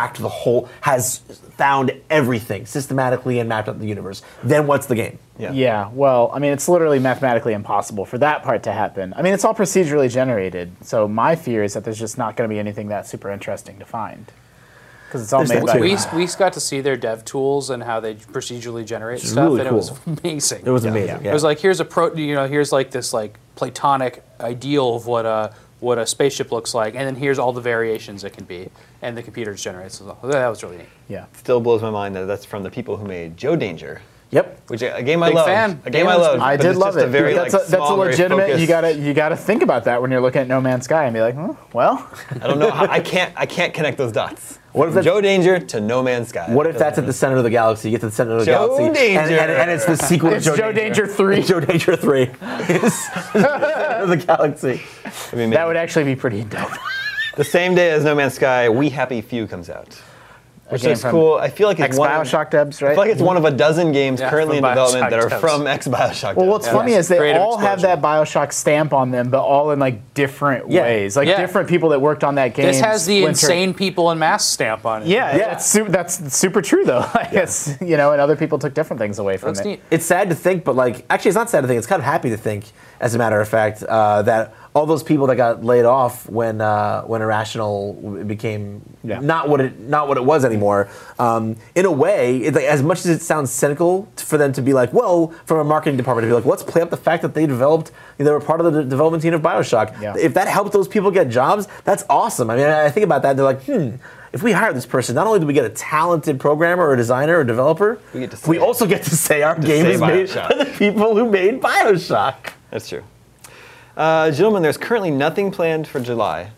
has found everything systematically and mapped out the universe. Then what's the game? yeah, well, I mean, it's literally mathematically impossible for that part to happen. I mean, it's all procedurally generated. So my fear is that there's just not going to be anything that super interesting to find. Because it's all There's made that by... too. We got to see their dev tools and how they procedurally generate is stuff, really and it was cool. amazing. It was amazing. Yeah. It was like here's like this like platonic ideal of what a spaceship looks like, and then here's all the variations it can be, and the computer generates it. That was really neat. Yeah. Still blows my mind that that's from the people who made Joe Danger. Yep. Which a game I Big love. fan. A game I love. I but did it's love just it. A very, That's like, a small, very legitimate. focused- You gotta think about that when you're looking at No Man's Sky and be like, well, I don't know. I can't connect those dots. What if From that's- Joe Danger to No Man's Sky? What if that's at the center of the galaxy? You get to the center of the Joe galaxy, Danger. and it's the sequel it's to Joe Danger 3. Joe Danger 3 is the center of the galaxy. I mean, That would actually be pretty dope. the same day as No Man's Sky, We Happy Few comes out. Which game looks from cool. I feel like it's one. Ex-Bioshock devs, right? I feel like it's one of a dozen games Yeah, currently in from development that Bioshock are devs. from ex-Bioshock. Well, devs. what's funny is they Creative all have that explosion. Bioshock stamp on them, but all in like different Yeah. ways. Like Yeah. different people that worked on that game. This has the Splinter- insane people in mass stamp on it. Yeah, Yeah. that's super true though. Like it's, and other people took different things away from That's it. neat. It's sad to think, but like, actually, it's not sad to think. It's kind of happy to think, as a matter of fact, that all those people that got laid off when Irrational became Yeah. not what it was anymore. In a way, it's like, as much as it sounds cynical for them to be like, well, from a marketing department to be like, let's play up the fact that they developed, they were part of the development team of BioShock. Yeah. If that helped those people get jobs, that's awesome. I mean, I think about that. They're like, if we hire this person, not only do we get a talented programmer or designer or developer, We get to we say- also get to say our game say is made BioShock. by the people who made BioShock. That's true. Gentlemen, there's currently nothing planned for July.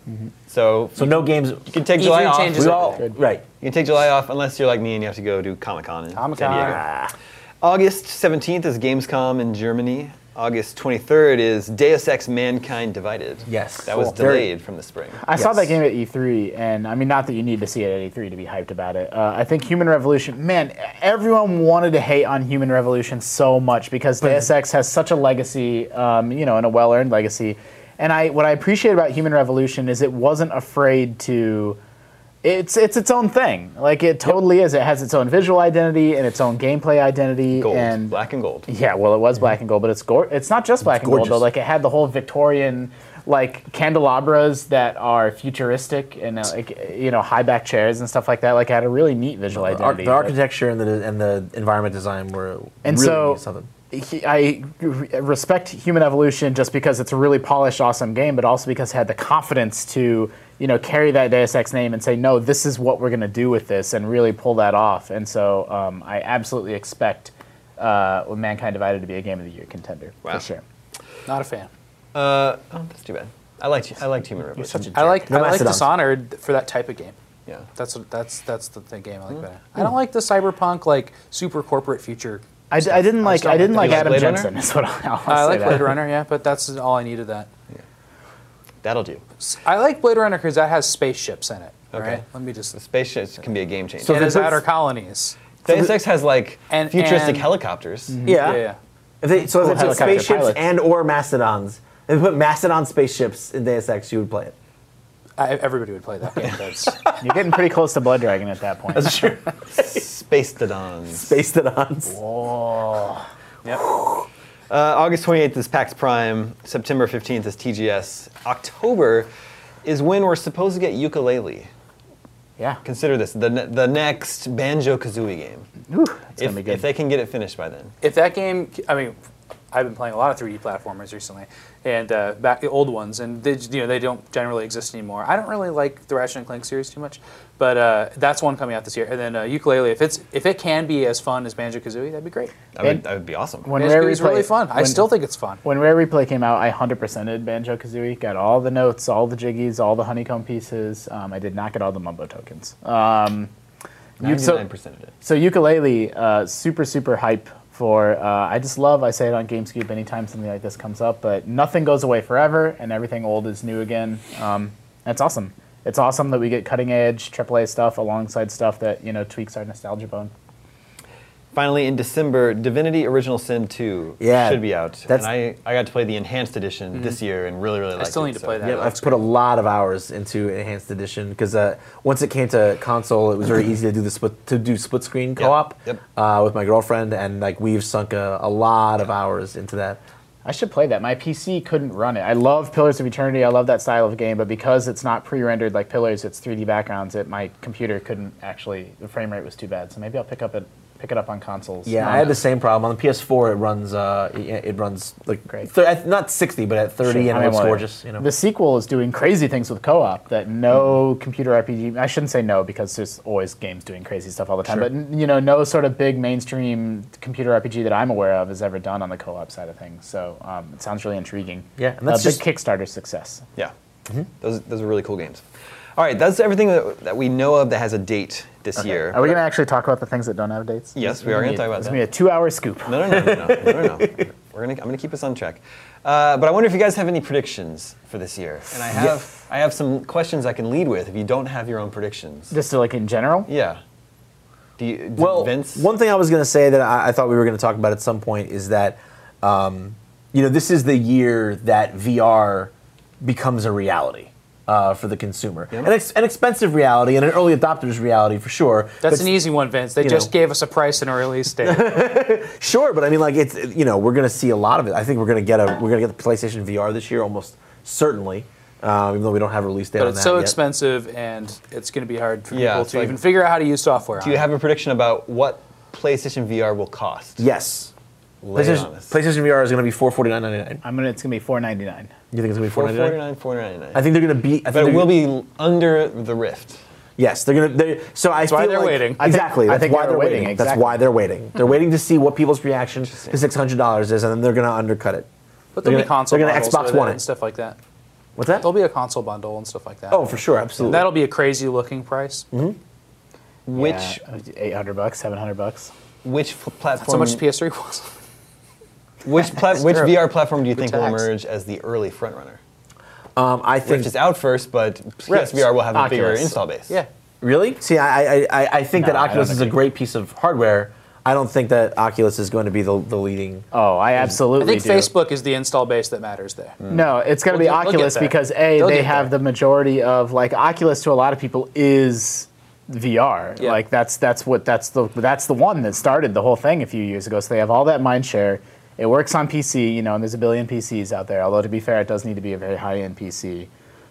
So So no games. you can take July E3 off. changes We it. all right. You can take July off unless you're like me and you have to go do Comic-Con in San Comic-Con. Diego. August 17th is Gamescom in Germany. August 23rd is Deus Ex Mankind Divided. Yes. That was Cool. Very- delayed from the spring. I saw Yes. that game at E3, and I mean, not that you need to see it at E3 to be hyped about it. I think Human Revolution, man, everyone wanted to hate on Human Revolution so much because Deus Ex has such a legacy, and a well-earned legacy. And what I appreciate about Human Revolution is it wasn't afraid to. It's its own thing. Like it totally is. It has its own visual identity and its own gameplay identity. Gold. And Black and gold. yeah, well, it was black and gold, but it's not just black and gold though. gorgeous. Like it had the whole Victorian like candelabras that are futuristic and high back chairs and stuff like that. Like it had a really neat visual identity. The architecture and the environment design were And really so something. I respect Human Evolution just because it's a really polished, awesome game, but also because it had the confidence to carry that Deus Ex name and say, no, this is what we're going to do with this, and really pull that off. And so I absolutely expect Mankind Divided to be a Game of the Year contender Wow. for sure. Not a fan. Oh, that's too bad. I liked Human Revolution. Such a I like No Mastodons. Dishonored for that type of game. Yeah. That's the thing game I like better. I don't like the cyberpunk like super corporate future. I didn't like don't like Adam Blade Runner? Jensen. Is what I'll I say like that. Blade Runner, yeah, but that's all I needed. That That'll do. I like Blade Runner because that has spaceships in it. Okay. Right? Let me just. The spaceships can be a game changer. So And the his first- outer colonies. Deus Ex has like And- futuristic and- helicopters. Yeah. Yeah. If they took helicopter spaceships pilots. and or mastodons, if they put mastodon spaceships in Deus Ex, you would play it. Everybody would play that game. That's, You're getting pretty close to Blood Dragon at that point. That's true. Spacedodons. Spacedons. yep. August 28th is PAX Prime. September 15th is TGS. October is when we're supposed to get Yooka-Laylee. Yeah. Consider this the next Banjo-Kazooie game. Ooh, it's gonna be good. If they can get it finished by then. If that game, I mean, I've been playing a lot of 3D platformers recently, and back the old ones, and they don't generally exist anymore. I don't really like the Ratchet and Clank series too much, but that's one coming out this year. And then Yooka-Laylee, if it can be as fun as Banjo-Kazooie, that'd be great. And- That would be awesome. When Rare Banjo-Kazooie's Replay- really fun. I when- still think it's fun. When Rare Replay came out, I 100%ed Banjo-Kazooie. Got all the notes, all the jiggies, all the honeycomb pieces. I did not get all the mumbo tokens. 99% of it. So Yooka-Laylee, super, super hype for, I say it on GameScoop anytime something like this comes up, but nothing goes away forever, and everything old is new again. That's awesome. It's awesome that we get cutting-edge AAA stuff alongside stuff that, tweaks our nostalgia bone. Finally, in December, Divinity Original Sin 2 Yeah, should be out. that's- And I got to play the Enhanced Edition this year and really, really liked it. still need to play that. Yeah, I've put a lot of hours into Enhanced Edition because once it came to console, it was very easy to do split screen co-op Yep. with my girlfriend, and like we've sunk a lot of hours into that. I should play that. My PC couldn't run it. I love Pillars of Eternity. I love that style of game, but because it's not pre-rendered like Pillars, it's 3D backgrounds. My computer couldn't actually. The frame rate was too bad. So maybe I'll pick up pick it up on consoles. Yeah, I had the same problem on the PS4. It runs like Great. Not 60, but at 30, Sure. and I mean, it's well, gorgeous. You know, The sequel is doing crazy things with co-op that no computer RPG. I shouldn't say no because there's always games doing crazy stuff all the time. Sure. But no sort of big mainstream computer RPG that I'm aware of has ever done on the co-op side of things. So it sounds really intriguing. Yeah, and that's a big just- Kickstarter success. Yeah, those are really cool games. All right, that's everything that we know of that has a date this year. Are we going to actually talk about the things that don't have dates? Yes, we are going to talk about It's that. going to be a 2-hour scoop. No. I'm going to keep us on track. But I wonder if you guys have any predictions for this year. And I have some questions I can lead with if you don't have your own predictions. Just like in general? Yeah. Well, Vince? one thing I was going to say that I thought we were going to talk about at some point is that, this is the year that VR becomes a reality for the consumer. Yeah. An expensive reality and an early adopter's reality for sure. That's But an easy one, Vince. They just gave us a price and a release date. Sure, but I mean, like it's we're going to see a lot of it. I think we're going to get the PlayStation VR this year, almost certainly, even though we don't have a release date But on it's that so yet. expensive, and it's going to be hard for Yeah, people it's to like- even figure out how to use software. Do you have a prediction about what PlayStation VR will cost? Yes, Lay it on us. PlayStation VR is going to be $449.99. It's going to be $499. You think it's going to be $499? $449. I think they're going to be. But it will be under the Rift. Yes, they're gonna. So I feel why they're like, waiting. Exactly. I That's think why they're they're waiting, waiting. That's exactly. why they're waiting. They're waiting to see what people's reaction to $600 is, and then they're gonna undercut it. But there'll be console they're gonna bundles Xbox with it One and it. stuff like that. What's that? There'll be a console bundle and stuff like that. Oh, for sure, absolutely. That'll be a crazy looking price. Which $800, $700. which platform? That's how much PS3 was. Which true. VR platform do you think will tax. emerge as the early frontrunner? I think Rift is out first, but Rift. PSVR will have a bigger Oculus. install base. Yeah. really. See, I think No, that I Oculus don't is a agree. great piece of hardware. I don't think that Oculus is going to be the leading. Oh, I I absolutely think do. Facebook is the install base that matters there. No, it's going to be We'll get Oculus there. because They'll they get have there. the majority of Oculus to a lot of people is VR. Yeah. Like that's the one that started the whole thing a few years ago. So they have all that mind share. It works on PC, and there's a billion PCs out there. Although to be fair, it does need to be a very high-end PC.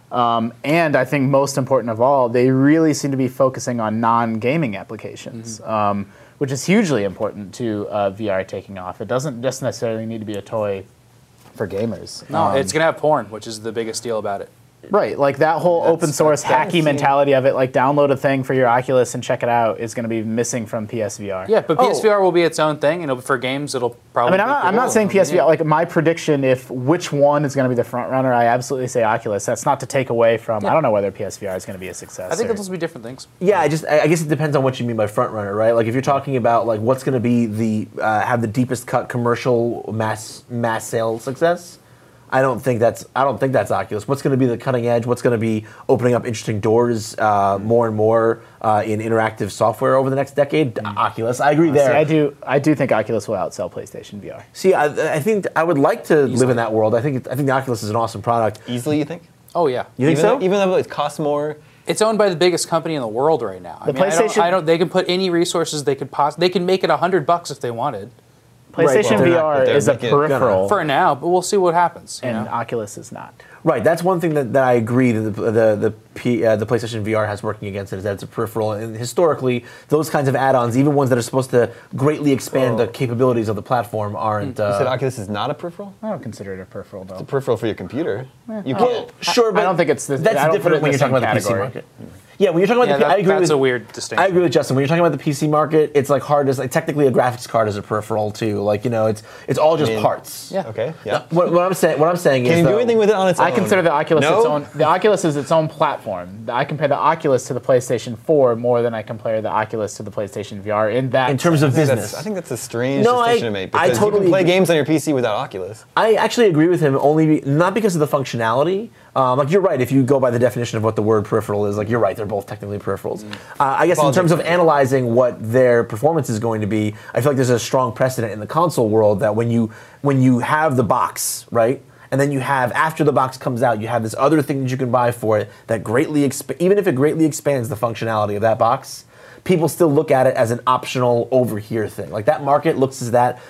And I think most important of all, they really seem to be focusing on non-gaming applications, which is hugely important to VR taking off. It doesn't just necessarily need to be a toy for gamers. No, it's going to have porn, which is the biggest deal about it. Right, like that whole open source that's hacky mentality of it, like download a thing for your Oculus and check it out, is going to be missing from PSVR. Yeah, but PSVR will be its own thing, and for games, it'll I probably. mean, I'm not saying PSVR. Like my prediction, if which one is going to be the front runner, I absolutely say Oculus. That's not to take away from. I don't know whether PSVR is going to be a success. I think or- those will be different things. Yeah, I guess it depends on what you mean by front runner, right? Like if you're talking about like what's going to be have the deepest cut commercial mass sale success. I don't think that's Oculus. What's going to be the cutting edge? What's going to be opening up interesting doors more and more in interactive software over the next decade? Oculus. I agree there. See, I do think Oculus will outsell PlayStation VR. See, I think I would like to live in that world. I think the Oculus is an awesome product. Easily, you think? Oh yeah. You think even so? Though, even though it costs more. It's owned by the biggest company in the world right now. The PlayStation- I don't. They can put any resources they could They can make it $100 if they wanted. PlayStation well, they're not- VR they're is a making it peripheral, For now, but we'll see what happens. and Oculus is not. Right, that's one thing that I agree that the PlayStation VR has working against it is that it's a peripheral, and historically those kinds of add-ons, even ones that are supposed to greatly expand the capabilities of the platform, aren't. You said Oculus is not a peripheral? I don't consider it a peripheral though. It's a peripheral for your computer. You can't. Sure, but I don't think it's this. that's I don't put different it in when the you're talking same about the PC category. market. Yeah, when you're talking about Yeah, I agree that's with a weird distinction. I agree with Justin. When you're talking about the PC market, it's like hard as technically a graphics card is a peripheral too. Like it's all just parts. Yeah. Okay. Yeah. What I'm saying is Can you do though, anything with it on its own? I consider the Oculus No? its own. The Oculus is its own platform. I compare the Oculus to the PlayStation 4 more than I compare the Oculus to the PlayStation VR in that. in terms of business. I think that's a strange No, distinction to make I because you totally can play agree. games on your PC without Oculus. I actually agree with him not because of the functionality. Like you're right, if you go by the definition of what the word peripheral is, like you're right, they're both technically peripherals. I guess in terms of analyzing what their performance is going to be, I feel like there's a strong precedent in the console world that when you have the box, right, and then you have after the box comes out, you have this other thing that you can buy for it that greatly even if it greatly expands the functionality of that box. People still look at it as an optional over here thing. Like that market looks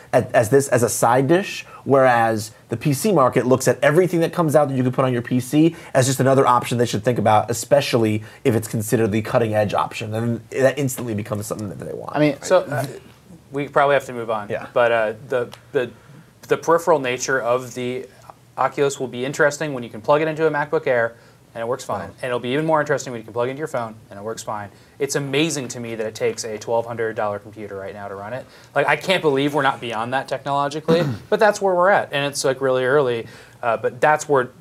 as a side dish, whereas the PC market looks at everything that comes out that you can put on your PC as just another option they should think about, especially if it's considered the cutting edge option. And that instantly becomes something that they want. I mean, So we probably have to move on. Yeah. But the peripheral nature of the Oculus will be interesting when you can plug it into a MacBook Air and it works fine. And it'll be even more interesting when you can plug it into your phone and it works fine. It's amazing to me that it takes a $1,200 computer right now to run it. Like, I can't believe we're not beyond that technologically, but that's where we're at. And it's like really early, but that's when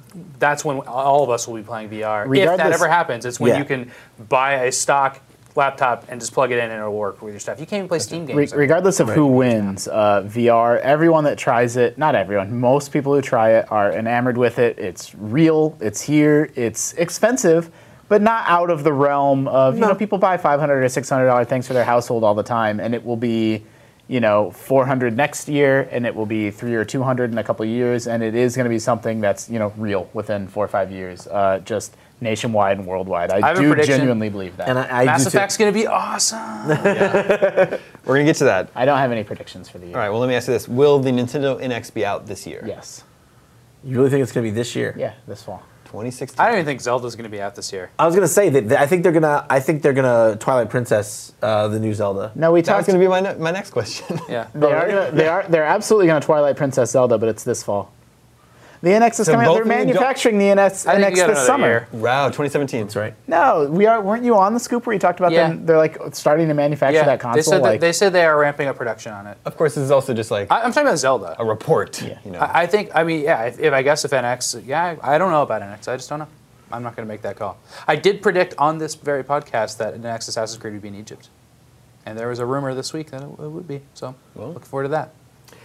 all of us will be playing VR. If that ever happens, it's when you can buy a stock laptop and just plug it in and it'll work with your stuff. You can't even play Steam games. Regardless of who wins VR, everyone that tries it, not everyone, most people who try it are enamored with it. It's real, it's here, it's expensive, but not out of the realm of, you know, people buy $500 or $600 things for their household all the time, and it will be, you know, $400 next year, and it will be $300 or $200 in a couple of years, and it is going to be something that's, you know, real within 4 or 5 years. Just nationwide and worldwide. I do genuinely believe that. And I Mass do too. Effect's going to be awesome. We're going to get to that. I don't have any predictions for the year. All right, well, let me ask you this. Will the Nintendo NX be out this year? Yes. You really think it's going to be this year? Yeah, this fall. 2016. I don't even think Zelda's going to be out this year. I was going to say that I think they're gonna Twilight Princess the new Zelda. No, we That was talked. going to be my next question. Yeah. They're absolutely going to Twilight Princess Zelda, but it's this fall. The NX is So coming out. both They're of you don't- manufacturing the NX I think you got this another summer. year. Wow, 2017. That's right. No, weren't you on the scoop where you talked about them? They're like starting to manufacture that console. They said they are ramping up production on it. Of course, this is also just like I'm talking about Zelda. a report. You know. I think, I mean, yeah, if I guess if NX, yeah, I don't know about NX. I just don't know. I'm not going to make that call. I did predict on this very podcast that the next Assassin's Creed would be in Egypt. And there was a rumor this week that it would be. So, looking forward to that.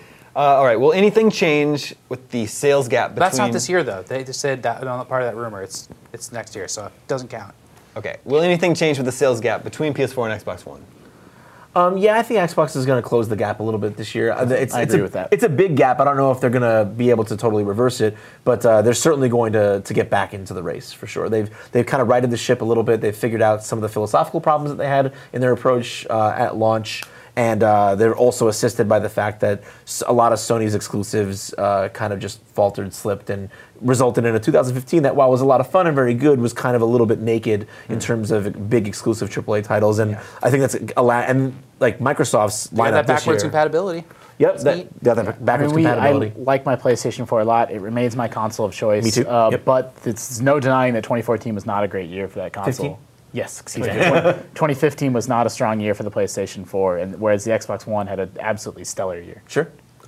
All right, will anything change with the sales gap between... That's not this year, though. They just said that on part of that rumor. It's next year, so it doesn't count. Okay, will anything change with the sales gap between PS4 and Xbox One? Yeah, I think Xbox is going to close the gap a little bit this year. I agree with that. It's a big gap. I don't know if they're going to be able to totally reverse it, but they're certainly going to get back into the race for sure. They've kind of righted the ship a little bit. They've figured out some of the philosophical problems that they had in their approach at launch. And they're also assisted by the fact that a lot of Sony's exclusives kind of just faltered, slipped, and resulted in a 2015 that, while was a lot of fun and very good, was kind of a little bit naked in terms of big exclusive AAA titles. And I think that's a lot. And like Microsoft's You got lineup that this backwards year. compatibility. Yep, neat. that backwards compatibility. I like my PlayStation 4 a lot. It remains my console of choice. Me too. Yep. But it's no denying that 2014 was not a great year for that console. 15? Yes, excuse me. 2015 was not a strong year for the PlayStation 4, and whereas the Xbox One had an absolutely stellar year. Sure.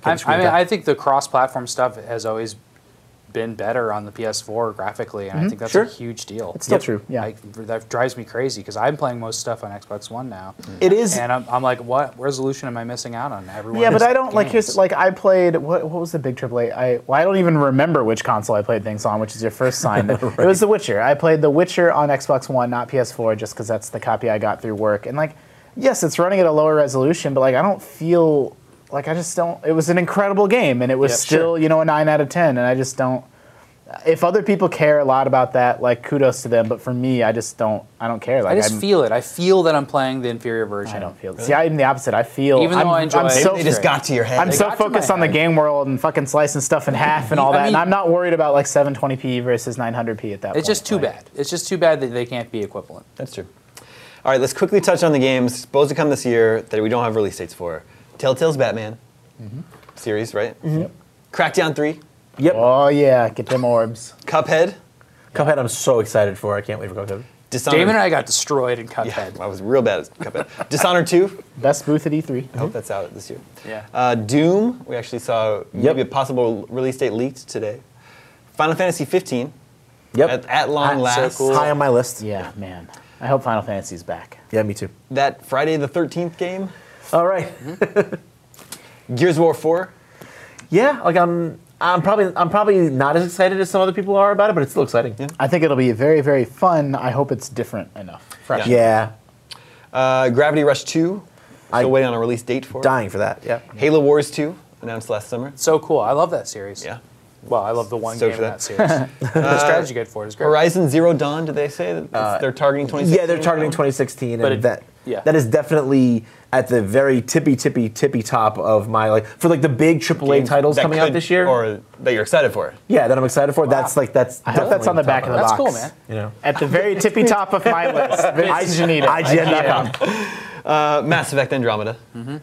I think the cross-platform stuff has always been better on the PS4 graphically, and I think that's Sure. a huge deal. It's still true, yeah. That drives me crazy because I'm playing most stuff on Xbox One now. It is. And I'm like, what resolution am I missing out on? Everyone. Yeah, but I don't like. Here's like I played. What was the big AAA? I don't even remember which console I played things on, which is your first sign. It was The Witcher. I played The Witcher on Xbox One, not PS4, just because that's the copy I got through work. And like, yes, it's running at a lower resolution, but like I don't feel like I just don't. It was an incredible game, and it was still a 9 out of 10, and I just don't. If other people care a lot about that, like kudos to them. But for me, I just don't. I don't care. Like I just feel it. I feel that I'm playing the inferior version. I don't feel it. See, I'm the opposite. I feel. Even though I enjoy it. They just got to your head. I'm They so got to my focused on the head. game world and fucking slicing stuff in half and all I that, and mean- I'm not worried about like 720p versus 900p at that point. It's just too Like, bad. It's just too bad that they can't be equivalent. That's true. All right, let's quickly touch on the games supposed to come this year that we don't have release dates for. Telltale's Batman series, right? Mm-hmm. Crackdown 3, Yep. Oh yeah, get them orbs. Cuphead, Cuphead, I'm so excited for. I can't wait for Cuphead. Dishonored. Damon and I got destroyed in Yeah, Cuphead. I was real bad at Cuphead. Dishonored 2, Best booth at E3. I hope that's out this year. Yeah. Doom, we actually saw maybe a possible release date leaked today. Final Fantasy 15, Yep. at long last. cool. High on my list. Yeah, man. I hope Final Fantasy's back. Yeah, me too. That Friday the 13th game, All right. Gears of War 4. Yeah, like I'm probably not as excited as some other people are about it, but it's still exciting. I think it'll be very, very fun. I hope it's different enough. Fresh. Yeah. Gravity Rush 2, still waiting on a release date for it. Dying for that. Yeah. Halo Wars 2, announced last summer. So cool. I love that series. Yeah. Well, I love the one So game for in that series. The strategy guide for it is great. Horizon Zero Dawn, did they say that they're targeting 2016? Yeah, they're targeting 2016, But and yeah. that is definitely at the very tippy top of my for the big AAA Games titles that coming out could- this year. or that you're excited for. Yeah, that I'm excited for. That's I hope that's definitely on the back of the That's box. cool, man. You know, At the very tippy top of my list. Vince Janita. IGN.com. Mass Effect Andromeda.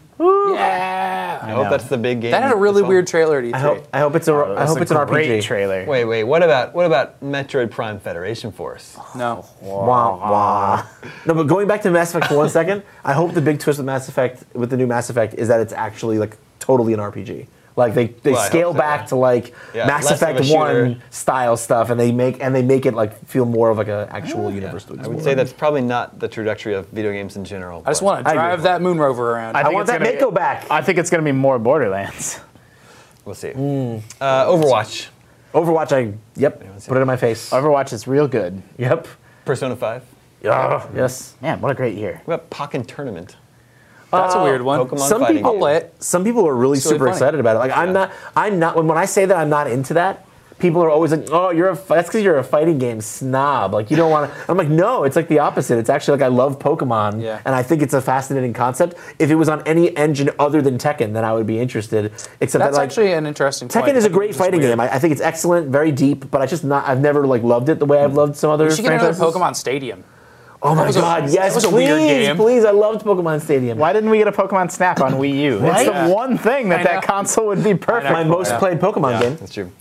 Yeah. I hope that's the big game. That had a really as well. weird trailer at E3. I hope it's an Great RPG. trailer. Wait. What about Metroid Prime Federation Force? No. Wah, wah. No, but going back to Mass Effect for 1 second, I hope the big twist with Mass Effect, with the new Mass Effect, is that it's actually like totally an RPG. Like they Well, I scale hope so, back yeah. to like Yeah, Mass less of a Effect shooter. 1 style stuff, and they make it like feel more of like an actual universe. To I would say that's probably not the trajectory of video games in general. I just but- want to I agree drive with that moon rover around. I think want it's that gonna Mako back. I think it's going to be more Borderlands. We'll see. Overwatch. Overwatch, put it in my face. Overwatch is real good. Yep. Persona 5. Yes. Man, what a great year. What about Pokken Tournament? That's a weird one. Pokemon Some fighting people game. play it. Some people are really It's really super funny. excited about it. Like I'm not. When I say that I'm not into that, people are always like, "Oh, that's because you're a fighting game snob. Like you don't want to." I'm like, no, it's like the opposite. It's actually like I love Pokemon, Yeah. and I think it's a fascinating concept. If it was on any engine other than Tekken, then I would be interested. Except That's that like actually an interesting point. Tekken is a great just fighting weird. game. I think it's excellent, very deep, but I've never like loved it the way I've loved some other We should get another franchises. Pokemon Stadium. Oh my was a- god, that yes, was a please, weird game. please! I loved Pokemon Stadium. Why didn't we get a Pokemon Snap on Wii U? Right? It's the one thing I that know. console would be perfect. My most played Pokemon game. That's true.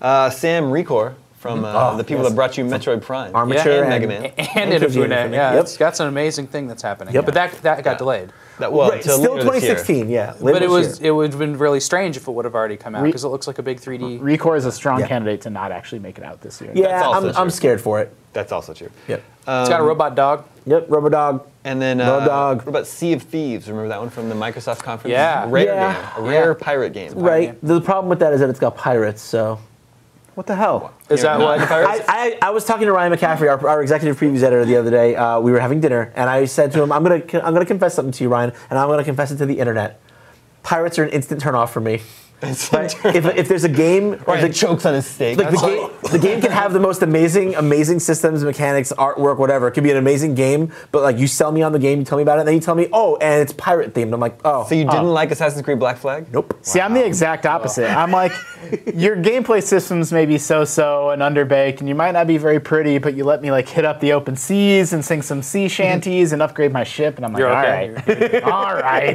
Sam Ricor from the people yes. that brought you Metroid Prime. Armature and Mega and- Man. And Tokyo Inafune. Infinite. Yeah, Yep. that's an amazing thing that's happening. Yep. But that got delayed. That was Right, still 2016, yeah. later But it this year. would have been really strange if it would have already come out because it looks like a big 3D. Recore is a strong Yeah. candidate to not actually make it out this year. Yeah, also I'm true. scared for it. That's also true. Yep. It's got a robot dog. Yep, Robodog. And then No dog. what about Sea of Thieves? Remember that one from the Microsoft conference? Yeah. A rare Yeah. game. A rare pirate game. Right. The problem with that is that it's got pirates, so. What the hell? Is that Not what? the pirates? I was talking to Ryan McCaffrey, our executive previews editor, the other day. We were having dinner, and I said to him, I'm gonna confess something to you, Ryan, and I'm gonna confess it to the internet. Pirates are an instant turnoff for me. But if there's a game, Ryan chokes on his steak. like the game can have the most amazing systems, mechanics, artwork, whatever. It could be an amazing game, but like you sell me on the game, you tell me about it, and then you tell me, oh, and it's pirate themed. I'm like, oh. So you didn't like Assassin's Creed Black Flag? Nope. See, I'm the exact opposite. I'm like, your gameplay systems may be so-so and underbaked, and you might not be very pretty, but you let me like hit up the open seas and sing some sea shanties and upgrade my ship, and I'm like, You're all okay. right, all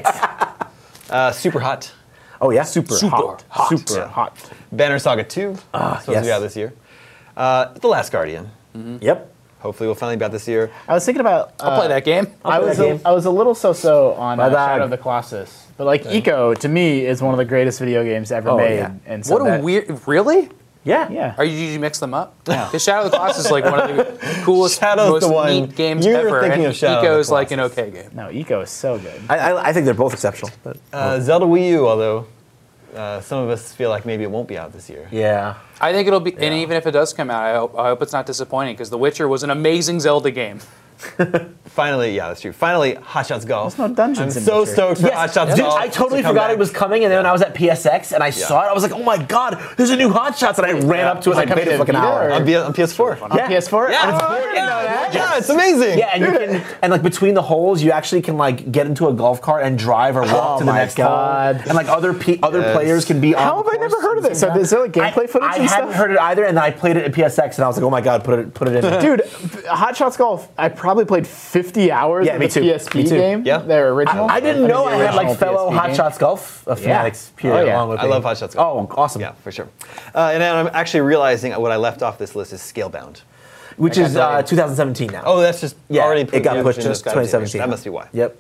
right. Super Hot. Oh yeah. Super hot. Super Yeah. hot. Banner Saga 2. Supposed to yes. be out this year. The Last Guardian. Yep. Hopefully we'll finally be out this year. I was thinking about. I'll play that game. I play was that game. I was a little so on My bad. Shadow of the Colossus, but like Eco to me is one of the greatest video games ever Oh, made. yeah. And so What a that- weird. Really? Yeah. Yeah. Are you usually mix them up? Because Shadow of the Colossus is like one of the coolest, Shadow's most the one. neat games You were ever. thinking And of Shadow of Eco the is like an Colossus. okay game. No, Eco is so good. I think they're both exceptional. But Zelda Wii U, although some of us feel like maybe it won't be out this year. yeah. I think it'll be, and even if it does come out, I hope it's not disappointing because The Witcher was an amazing Zelda game. Finally, yeah, that's true. Finally, Hot Shots Golf. There's no dungeons I'm in so Witcher. stoked for Hot Shots Dude, Golf. I totally to come forgot back. it was coming, and then when I was at PSX and I saw it, I was like, "Oh my god, there's a new Hot Shots!" And I ran up to it and I played it for like an Vita hour. or- on PS4. On PS4? Yeah, Oh, it's I didn't know that. Yeah, it's amazing. Yeah, and you can, and like between the holes, you actually can like get into a golf cart and drive or walk Oh to the my next God. hole, and like other players can be on. How have I never heard of this? So is there like gameplay footage I and hadn't stuff? heard it either, and then I played it at PSX, and I was like, "Oh my god, put it in." Dude, Hot Shots Golf, I probably played 50 hours Yeah, of me the too. PSP Me too. game. Yeah. Their original. I didn't know I had like original fellow PSP Hot game. Shots Golf fanatics. Period, Oh, yeah. along with I me. love Hot Shots Golf. Oh, awesome. Yeah, for sure. And then I'm actually realizing what I left off this list is Scalebound. Which is 2017 now. Oh, that's just yeah, already it got moved pushed in to this guy. 2017. That must be why. Yep.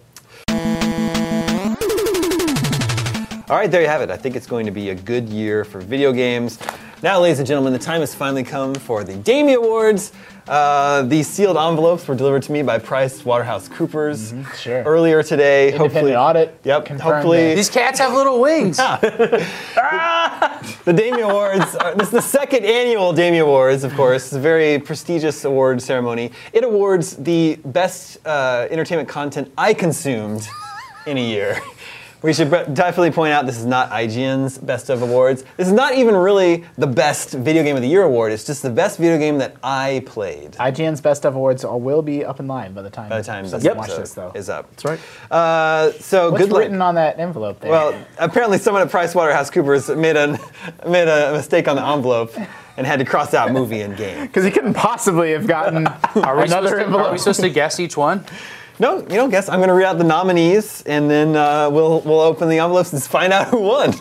All right, there you have it. I think it's going to be a good year for video games. Now, ladies and gentlemen, the time has finally come for the Damie Awards. These sealed envelopes were delivered to me by PricewaterhouseCoopers sure. earlier today. Independent audit. Yep. confirmed Hopefully, that. These cats have little wings. the Damie Awards. This is the second annual Damie Awards, of course. It's a very prestigious award ceremony. It awards the best entertainment content I consumed in a year. We should definitely point out this is not IGN's Best of Awards. This is not even really the Best Video Game of the Year award. It's just the best video game that I played. IGN's Best of Awards will be up in line by the time. This Yep. Watch this though. is up. That's right. So What's good luck. written on that envelope there? Well, apparently someone at PricewaterhouseCoopers made a mistake on the envelope and had to cross out movie and game. because he couldn't possibly have gotten Are we another supposed envelope. to guess each one? No, you don't guess. I'm going to read out the nominees, and then we'll open the envelopes and find out who won.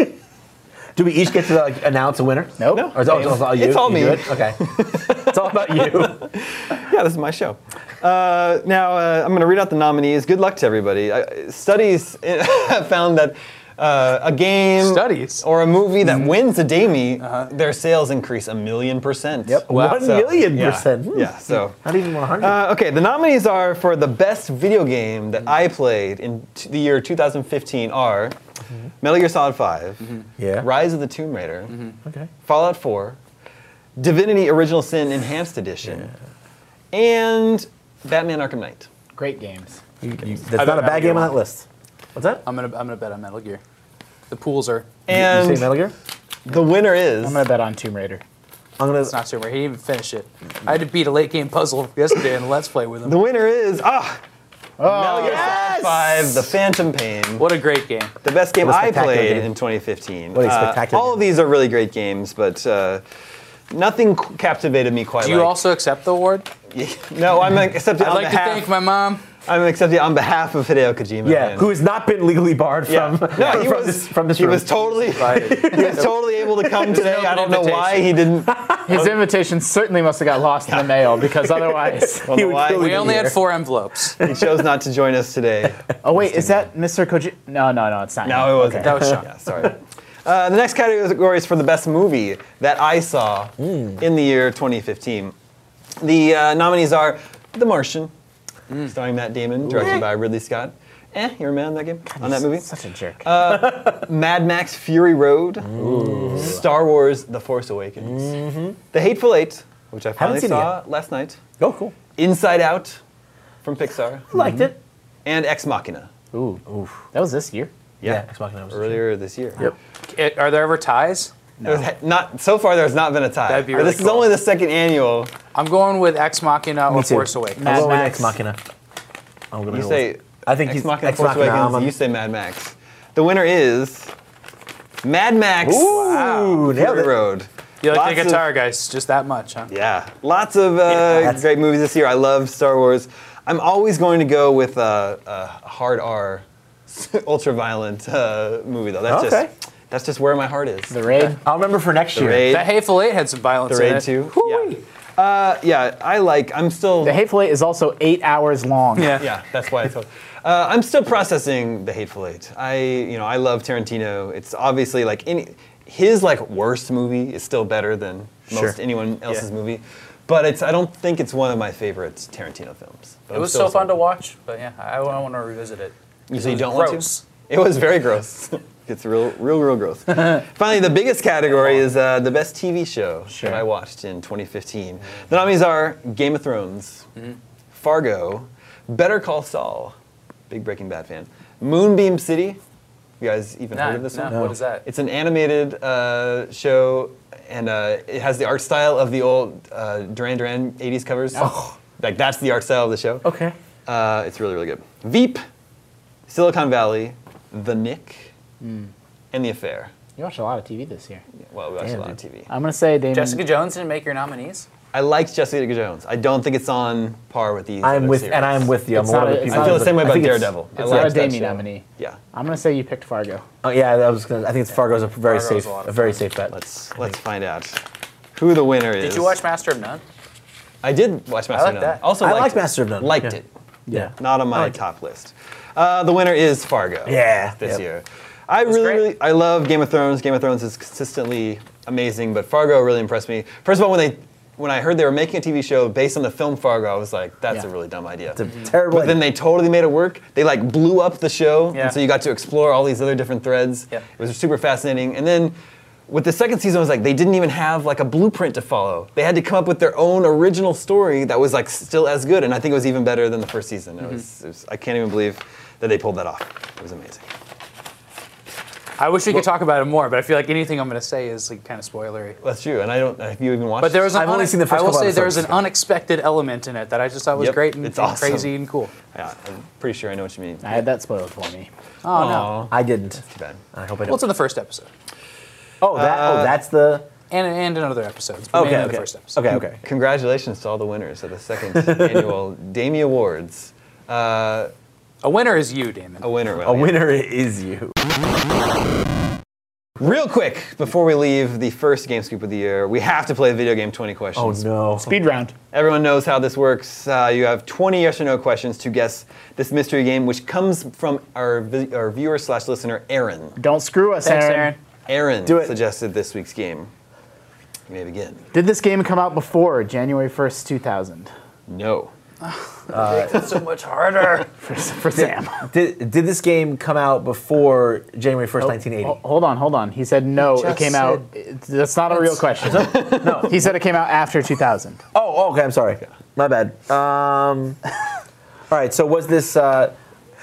Do we each get to announce a winner? Nope. No? Or is it all you? It's all You me. do it? Okay. It's all about you. Yeah, this is my show. Now, I'm going to read out the nominees. Good luck to everybody. Studies have found that a game Studies? or a movie that wins a Damie, their sales increase 1,000,000%. Yep. Wow. 1,000,000%. Yeah, so. Not even 100. Okay, the nominees are for the best video game that I played in the year 2015 are Metal Gear Solid 5, Yeah. Rise of the Tomb Raider, Okay. Fallout 4, Divinity Original Sin Enhanced Edition, and Batman Arkham Knight. Great games. That's bet not a Metal bad Gear game on won. that list. What's that? I'm gonna bet on Metal Gear. The pools are. You And say Metal Gear? the winner is I'm gonna bet on Tomb Raider. I'm gonna. It's not Tomb Raider. He didn't even finish it. I had to beat a late game puzzle yesterday in Let's Play with him. the winner is Metal Gear Solid 5, The Phantom Pain. What a great game. The best game What a I spectacular played game. in 2015. What a spectacular all of game. these are really great games, but nothing captivated me quite Do you like. also accept the award? No, I'm accepting I'd on like to behalf. thank my mom. I'm accepting on behalf of Hideo Kojima. Yeah, and- who has not been legally barred Yeah. from, No, he from was this, from this he room. was totally he was totally able to come today. open I don't know why he didn't. His invitation certainly must have got lost in the mail because otherwise. Don't know why We only had here. 4 envelopes. he chose not to join us today. Oh wait, is that Mr. Kojima? No, it's not. No, him. it wasn't. Okay. That was Sean. Yeah, sorry. The next category is for the best movie that I saw in the year 2015. The nominees are The Martian, starring Matt Damon, directed by Ridley Scott. You were mad on that game? On that movie? Such a jerk. Mad Max Fury Road, Star Wars The Force Awakens, The Hateful Eight, which I finally seen it saw last night, Oh, cool. Inside Out from Pixar, Liked it. and Ex Machina, Ooh. That was this year. Yeah, Ex Machina was earlier this year. Yep. Are there ever ties? Not so far. There's not been a tie. That'd be But really this is cool. only the second annual. I'm going with Ex Machina or too. Force Awakens. Mad I'll go with Max. Ex Machina. I'm gonna You go say with- I think Ex he's Machina, Ex Force Machina. Awakens. I'm You say Mad Max. The winner is Mad Max. Ooh, nailed Fury it. Road. You like Lots the of- guitar, guys? Just that much, huh? Yeah, lots of that's- great movies this year. I love Star Wars. I'm always going to go with a hard R, ultra-violent movie though. Okay. That's just where my heart is. The Raid. I'll remember for next The year. Raid. That Hateful Eight had some violence The in Raid it. 2. Hoo-wee. Yeah, I'm still. The Hateful Eight is also 8 hours long. Yeah. Yeah, that's why I told. I'm still processing The Hateful Eight. I love Tarantino. It's obviously like his worst movie is still better than most Sure. anyone else's Yeah. movie, but I don't think it's one of my favorite Tarantino films. But It I'm was still so fun to watch, but yeah, I want to revisit it. You say you It was don't want gross. to? It was very gross. It's real gross. Finally, the biggest category is the best TV show that I watched in 2015. The nominees are Game of Thrones, Fargo, Better Call Saul, big Breaking Bad fan, Moonbeam City. You guys even heard of this one? What is that? It's an animated show, and it has the art style of the old Duran Duran 80s covers. Like that's the art style of the show. Okay. It's really good. Veep, Silicon Valley, The Nick, and The Affair. You watched a lot of TV this year. Well, we watched a Damn, lot of dude. TV. I'm gonna say Damon. Jessica Jones didn't make your nominees? I liked Jessica Jones. I don't think it's on par with these. I'm other with, series. and I'm with you. I'm It's one not of a- the it's people I feel the that- same way I about think it's- Daredevil. I It's liked not a that Damien show. nominee. Yeah. I'm gonna say you picked Fargo. Oh yeah, I think it's Fargo's a very Fargo's safe, a lot of a very fun. safe bet. Let's find out who the winner is. Did you watch Master of None? I did watch Master like of None. that. Also, I liked like it. Master of None. Liked Yeah. it. Yeah. Not on my like it. top list. The winner is Fargo. Yeah. This Yep. year. I great. I love Game of Thrones. Game of Thrones is consistently amazing, but Fargo really impressed me. First of all, when I heard they were making a TV show based on the film Fargo, I was like, that's a Yeah. really dumb idea. It's a terrible. But then they totally made it work. They blew up the show, Yeah. and so you got to explore all these other different threads. Yeah. It was super fascinating. And then with the second season, it was like they didn't even have a blueprint to follow. They had to come up with their own original story that was still as good, and I think it was even better than the first season. It was I can't even believe that they pulled that off. It was amazing. I wish we could talk about it more, but I feel like anything I'm going to say is kind of spoilery. That's true, and I don't. Have you even watched? But there was an I've only seen the first I will couple say there was an episodes. unexpected element in it that I just thought was Yep, great and, it's and awesome. crazy and cool. Yeah, I'm pretty sure I know what you mean. I had that spoiled for me. Oh no! Aw, I didn't. too bad. I hope I Well, don't. it's in the first episode, That's the. and in other episodes. But Okay. mainly Okay. the first episode. Okay. Okay. Congratulations to all the winners of the second annual Damie Awards. A winner is you, Damon. A winner. A winner is you. Real quick, before we leave the first Game Scoop of the year, we have to play Video Game 20 questions. Oh no. Speed round. Everyone knows how this works. You have 20 yes or no questions to guess this mystery game, which comes from our viewer/listener, Aaron. Don't screw us, Thanks, Aaron. Aaron. Aaron Do it. suggested this week's game. You may begin. Did this game come out before January 1st, 2000? No. It's so much harder. For Sam. Did this game come out before January 1st, 1980? Hold on. He said no. It just came out. That's not a real question. No. He said it came out after 2000. Oh, okay. I'm sorry. My bad. All right. So was this on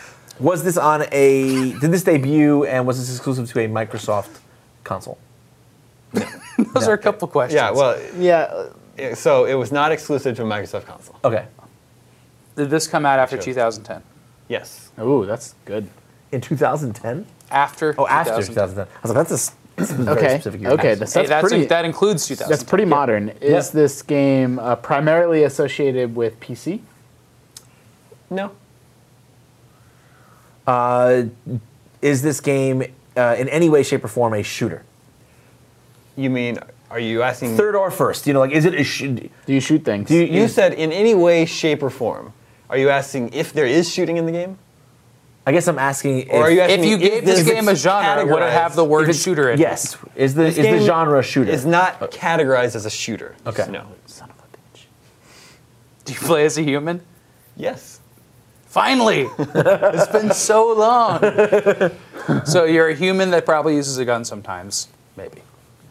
a? Did this debut and was this exclusive to a Microsoft console? Those are a couple questions. Yeah, well, Yeah. so it was not exclusive to a Microsoft console. Okay. Did this come out after Sure. 2010? Yes. Ooh, that's good. In 2010? After. Oh, after 2010. 2010. I was like, that's a very Okay. specific year. Okay. Hey, that includes 2010. That's pretty modern. Is this game primarily associated with PC? No. Is this game in any way, shape, or form a shooter? You mean, are you asking? Third or first? You know, like, is it a Do you shoot things? You said in any way, shape, or form. Are you asking if there is shooting in the game? I guess I'm asking. Or are you asking If you me gave this game a genre, would it have the word shooter in it? Yes. Is the game genre shooter? Is not categorized as a shooter. Okay. No. Son of a bitch. Do you play as a human? Yes. Finally! It's been so long. So you're a human that probably uses a gun sometimes. Maybe.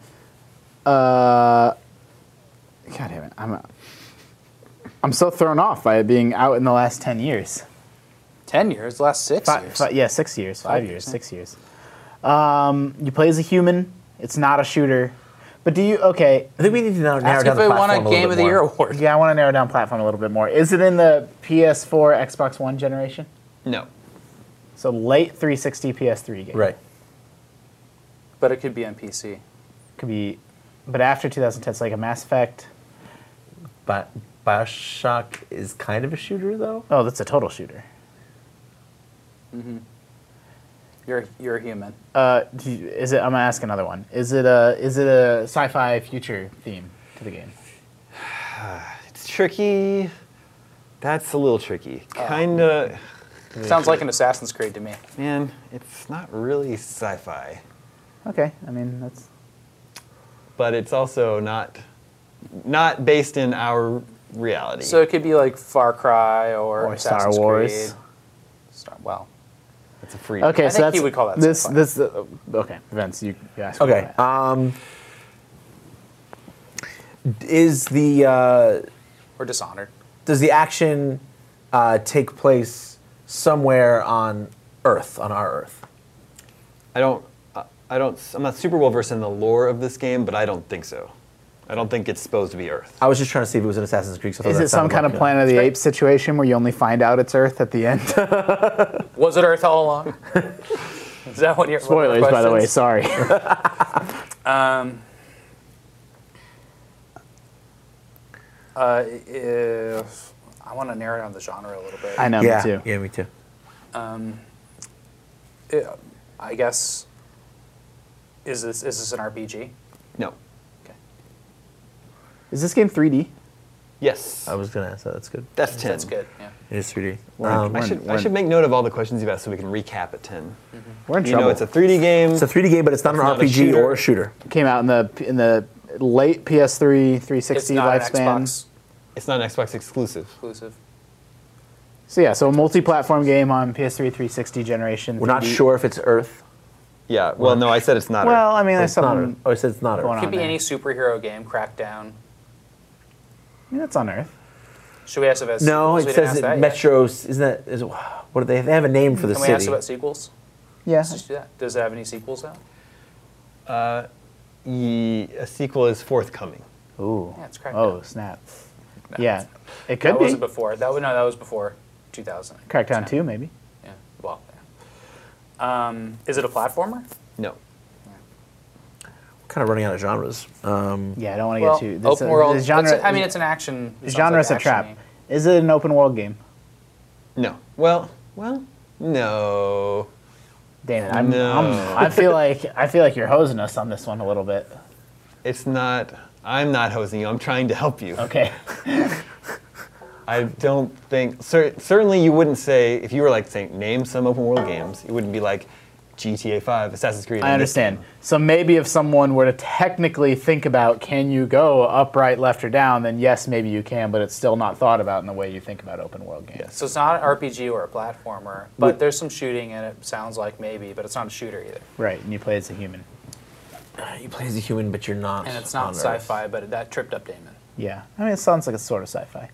God damn it. I'm so thrown off by it being out in the last 10 years. 10 years, last 6 years. Yeah, 6 years. 5 years. yeah. 6 years. You play as a human. It's not a shooter. But do you, okay, I think we need to narrow Ask down if the it won platform a a Game little of bit the Year more. award. yeah, I want to narrow down platform a little bit more. Is it in the PS4, Xbox One generation? No. So late 360, PS3 game. Right. But it could be on PC. Could be, but after 2010, it's like a Mass Effect. But Bioshock is kind of a shooter, though. Oh, that's a total shooter. You're a human. Is it? I'm gonna ask another one. Is it a sci-fi future theme to the game? It's tricky. That's a little tricky. Kinda. Sounds like an Assassin's Creed to me. Man, it's not really sci-fi, Okay, I mean that's. but it's also not based in our reality. So it could be like Far Cry or Star Assassin's Wars. Creed. Well, it's a free. Okay, I so think that's he would call that this. sci-fi. This. Okay, Vince, you asked. Okay. Is the or Dishonored. does the action take place somewhere on Earth, on our Earth? I'm not super well versed in the lore of this game, but I don't think so. I don't think it's supposed to be Earth. I was just trying to see if it was an Assassin's Creed. So I thought Is that it some sounded kind like of a- Planet of the Apes situation where you only find out it's Earth at the end? Was it Earth all along? Is that what you're? Spoilers, by the way. Sorry. I want to narrow down the genre a little bit. I know. Yeah. Me too. Yeah, me too. I guess. Is this an RPG? No. Is this game 3D? Yes. I was gonna ask that. That's good. That's 10. That's good. Yeah. It is 3D. I should make note of all the questions you've asked so we can recap at 10. We're in You trouble. know, it's a 3D game. It's a 3D game, but it's not an not a RPG shooter. or a shooter. Came out in the late PS3 360 It's not an lifespan. Xbox It's not an Xbox exclusive. exclusive. So yeah, so a multi-platform game on PS3 360 generation. We're not 3D. sure if it's Earth. Yeah. Well, no, I said it's not. Well, I mean, Or there's it's not Earth. something. Oh, it says it's not going Earth. on. Could be there. any superhero game. Crackdown. I mean, that's on Earth. Should we ask about No, sequels? it We didn't says ask it that yet. Metro. Isn't that? Is it, what do they? They have a name for the Can we city. ask about sequels? Yeah. Let's just do that. Does it have any sequels out? A sequel is forthcoming. Ooh. Yeah, it's Crackdown. Oh snap. Yeah, it could That be. wasn't before. That was before 2000. Crackdown 2, maybe. Yeah. Well. Yeah. Is it a platformer? No. We're kind of running out of genres. Yeah, I don't want to Well, get too. open world. The genre, I mean, it's an action. the genre is a trap. Is it an open world game? No. Well, no. Damn it, No. I feel like you're hosing us on this one a little bit. It's not. I'm not hosing you. I'm trying to help you. Okay. I don't think. Certainly, you wouldn't say if you were like saying name some open world games. You wouldn't be like GTA 5, Assassin's Creed. I understand. So maybe if someone were to technically think about can you go up, right, left, or down, then yes, maybe you can, but it's still not thought about in the way you think about open world games. So it's not an RPG or a platformer, but there's some shooting in it. Sounds like maybe, but it's not a shooter either. Right, and you play as a human. You play as a human, but you're not. And it's not on Earth. sci-fi, but that tripped up Damon. Yeah, I mean it sounds like it's sort of sci-fi.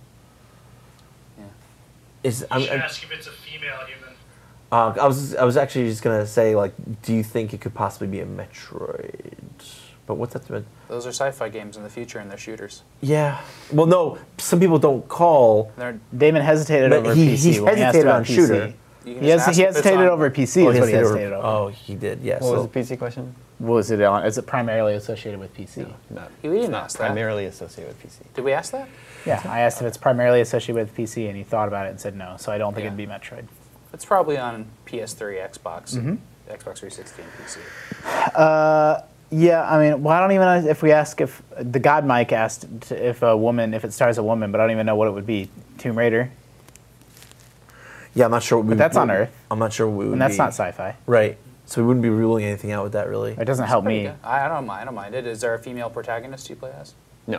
You should ask if it's a female human. I was actually just gonna say, like, do you think it could possibly be a Metroid? But what's that? Those are sci-fi games in the future, and they're shooters. Yeah. Well, no. Some people don't call. Damon hesitated But over he PC. when he asked hesitated about on PC. shooter. He hesitated over PC. Is what he hesitated over. Oh, he did. Yes. What was the PC question? Was it on? Is it primarily associated with PC? Not, We didn't not ask that. primarily associated with PC. Did we ask that? Yeah, I asked if it's primarily associated with PC, and he thought about it and said no. So I don't think it'd be Metroid. It's probably on PS3, Xbox, Xbox 360, and PC. Yeah, I mean, well, I don't even know if we ask if the God Mike asked if it stars a woman, but I don't even know what it would be. Tomb Raider, Yeah, I'm not sure. but that's on Earth, I'm not sure what we would and that's be. not sci-fi. Right. So we wouldn't be ruling anything out with that, really. It doesn't help Pretty me. good. I don't mind it. Is there a female protagonist you play as? No.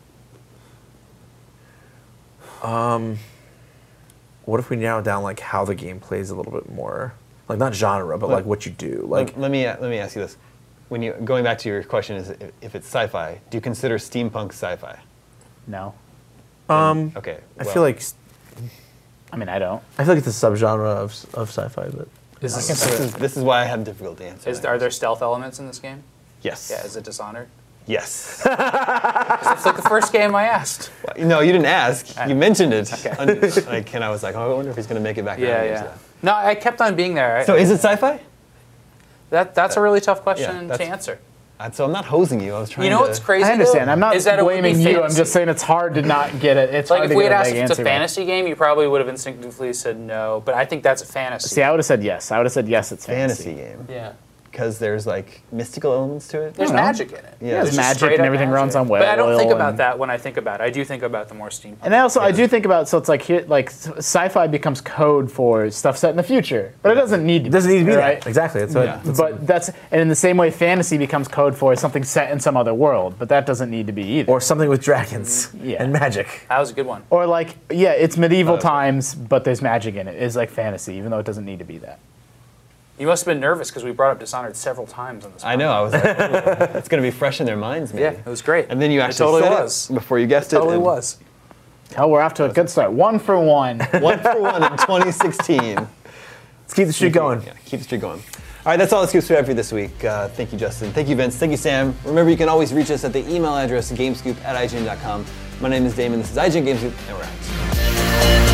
What if we narrow down like how the game plays a little bit more, like not genre, but like what you do, like. Let me ask you this: when you going back to your question, is if it's sci-fi, do you consider steampunk sci-fi? No, Okay. I feel like I mean I don't. I feel like it's a subgenre of sci-fi, but this is why I have difficulty answering. Are there stealth elements in this game? Yes. Yeah. Is it Dishonored? Yes. It's like the first game I asked. No, you didn't ask. You mentioned it. Okay. And I was like, oh, I wonder if he's going to make it back. Yeah, around. yeah. No, I kept on being there. So is it sci-fi? That's a really tough question to that's- answer. So I'm not hosing you. I was trying. You know to... what's crazy? I understand. Though, I'm not is that it would be blaming you. I'm fantasy. just saying it's hard to not get it. It's Like hard if to we get had a asked vague if it's a answer right. fantasy game, you probably would have instinctively said no. But I think that's a fantasy. See, I would have said yes. I would have said yes. It's fantasy game? Yeah. Because there's like mystical elements to it. There's don't know. magic in it. Yeah. There's just magic straight and up everything magic. runs on whale But I don't think oil about and- that when I think about it. I do think about the more steampunk. And also, I do think about so it's like here, like sci-fi becomes code for stuff set in the future, but it doesn't need to. it doesn't need to be right? that. Exactly. That's what. But that's and in the same way, fantasy becomes code for something set in some other world, but that doesn't need to be either. Or something with dragons Yeah. and magic. That was a good one. Or like, yeah, it's medieval times, but there's magic in it. It's like fantasy, even though it doesn't need to be that. You must have been nervous because we brought up Dishonored several times on this. I know. I was like, oh, it's going to be fresh in their minds, maybe. Yeah, it was great. And then you It actually totally said was. it before you guessed it. Totally and was. Hell, we're off to a good start. 1 for 1. 1 for 1 in 2016. Let's keep the streak going. Yeah, keep the streak going. All right, that's all the scoops we have for you this week. Thank you, Justin. Thank you, Vince. Thank you, Sam. Remember, you can always reach us at the email address gamescoop@ign.com. My name is Damon. This is IGN Gamescoop, and we're out.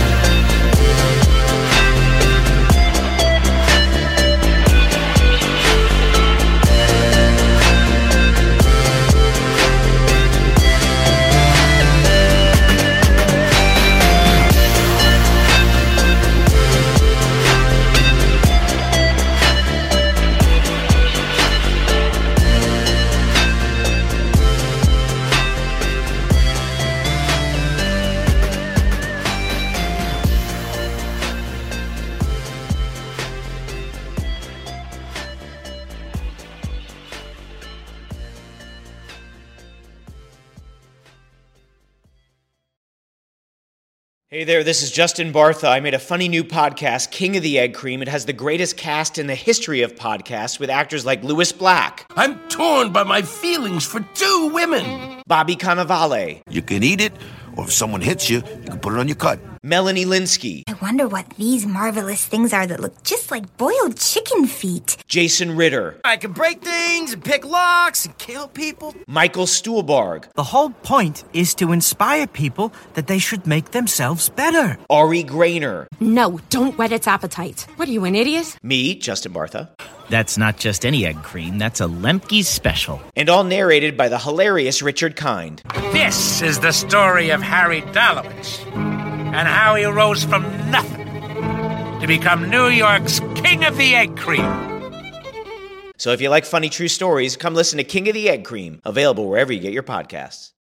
Hey there, this is Justin Bartha. I made a funny new podcast, King of the Egg Cream. It has the greatest cast in the history of podcasts with actors like Louis Black, I'm torn by my feelings for two women. Bobby Cannavale, You can eat it, or if someone hits you, you can put it on your cut. Melanie Linsky, I wonder what these marvelous things are that look just like boiled chicken feet. Jason Ritter, I can break things and pick locks and kill people. Michael Stuhlbarg, The whole point is to inspire people that they should make themselves better. Ari Grainer, No, don't whet its appetite. What are you, an idiot? me, Justin Bartha, That's not just any egg cream, that's a Lemke's special. and all narrated by the hilarious Richard Kind. This is the story of Harry Dalowitz and how he rose from nothing to become New York's King of the Egg Cream. So if you like funny true stories, come listen to King of the Egg Cream, available wherever you get your podcasts.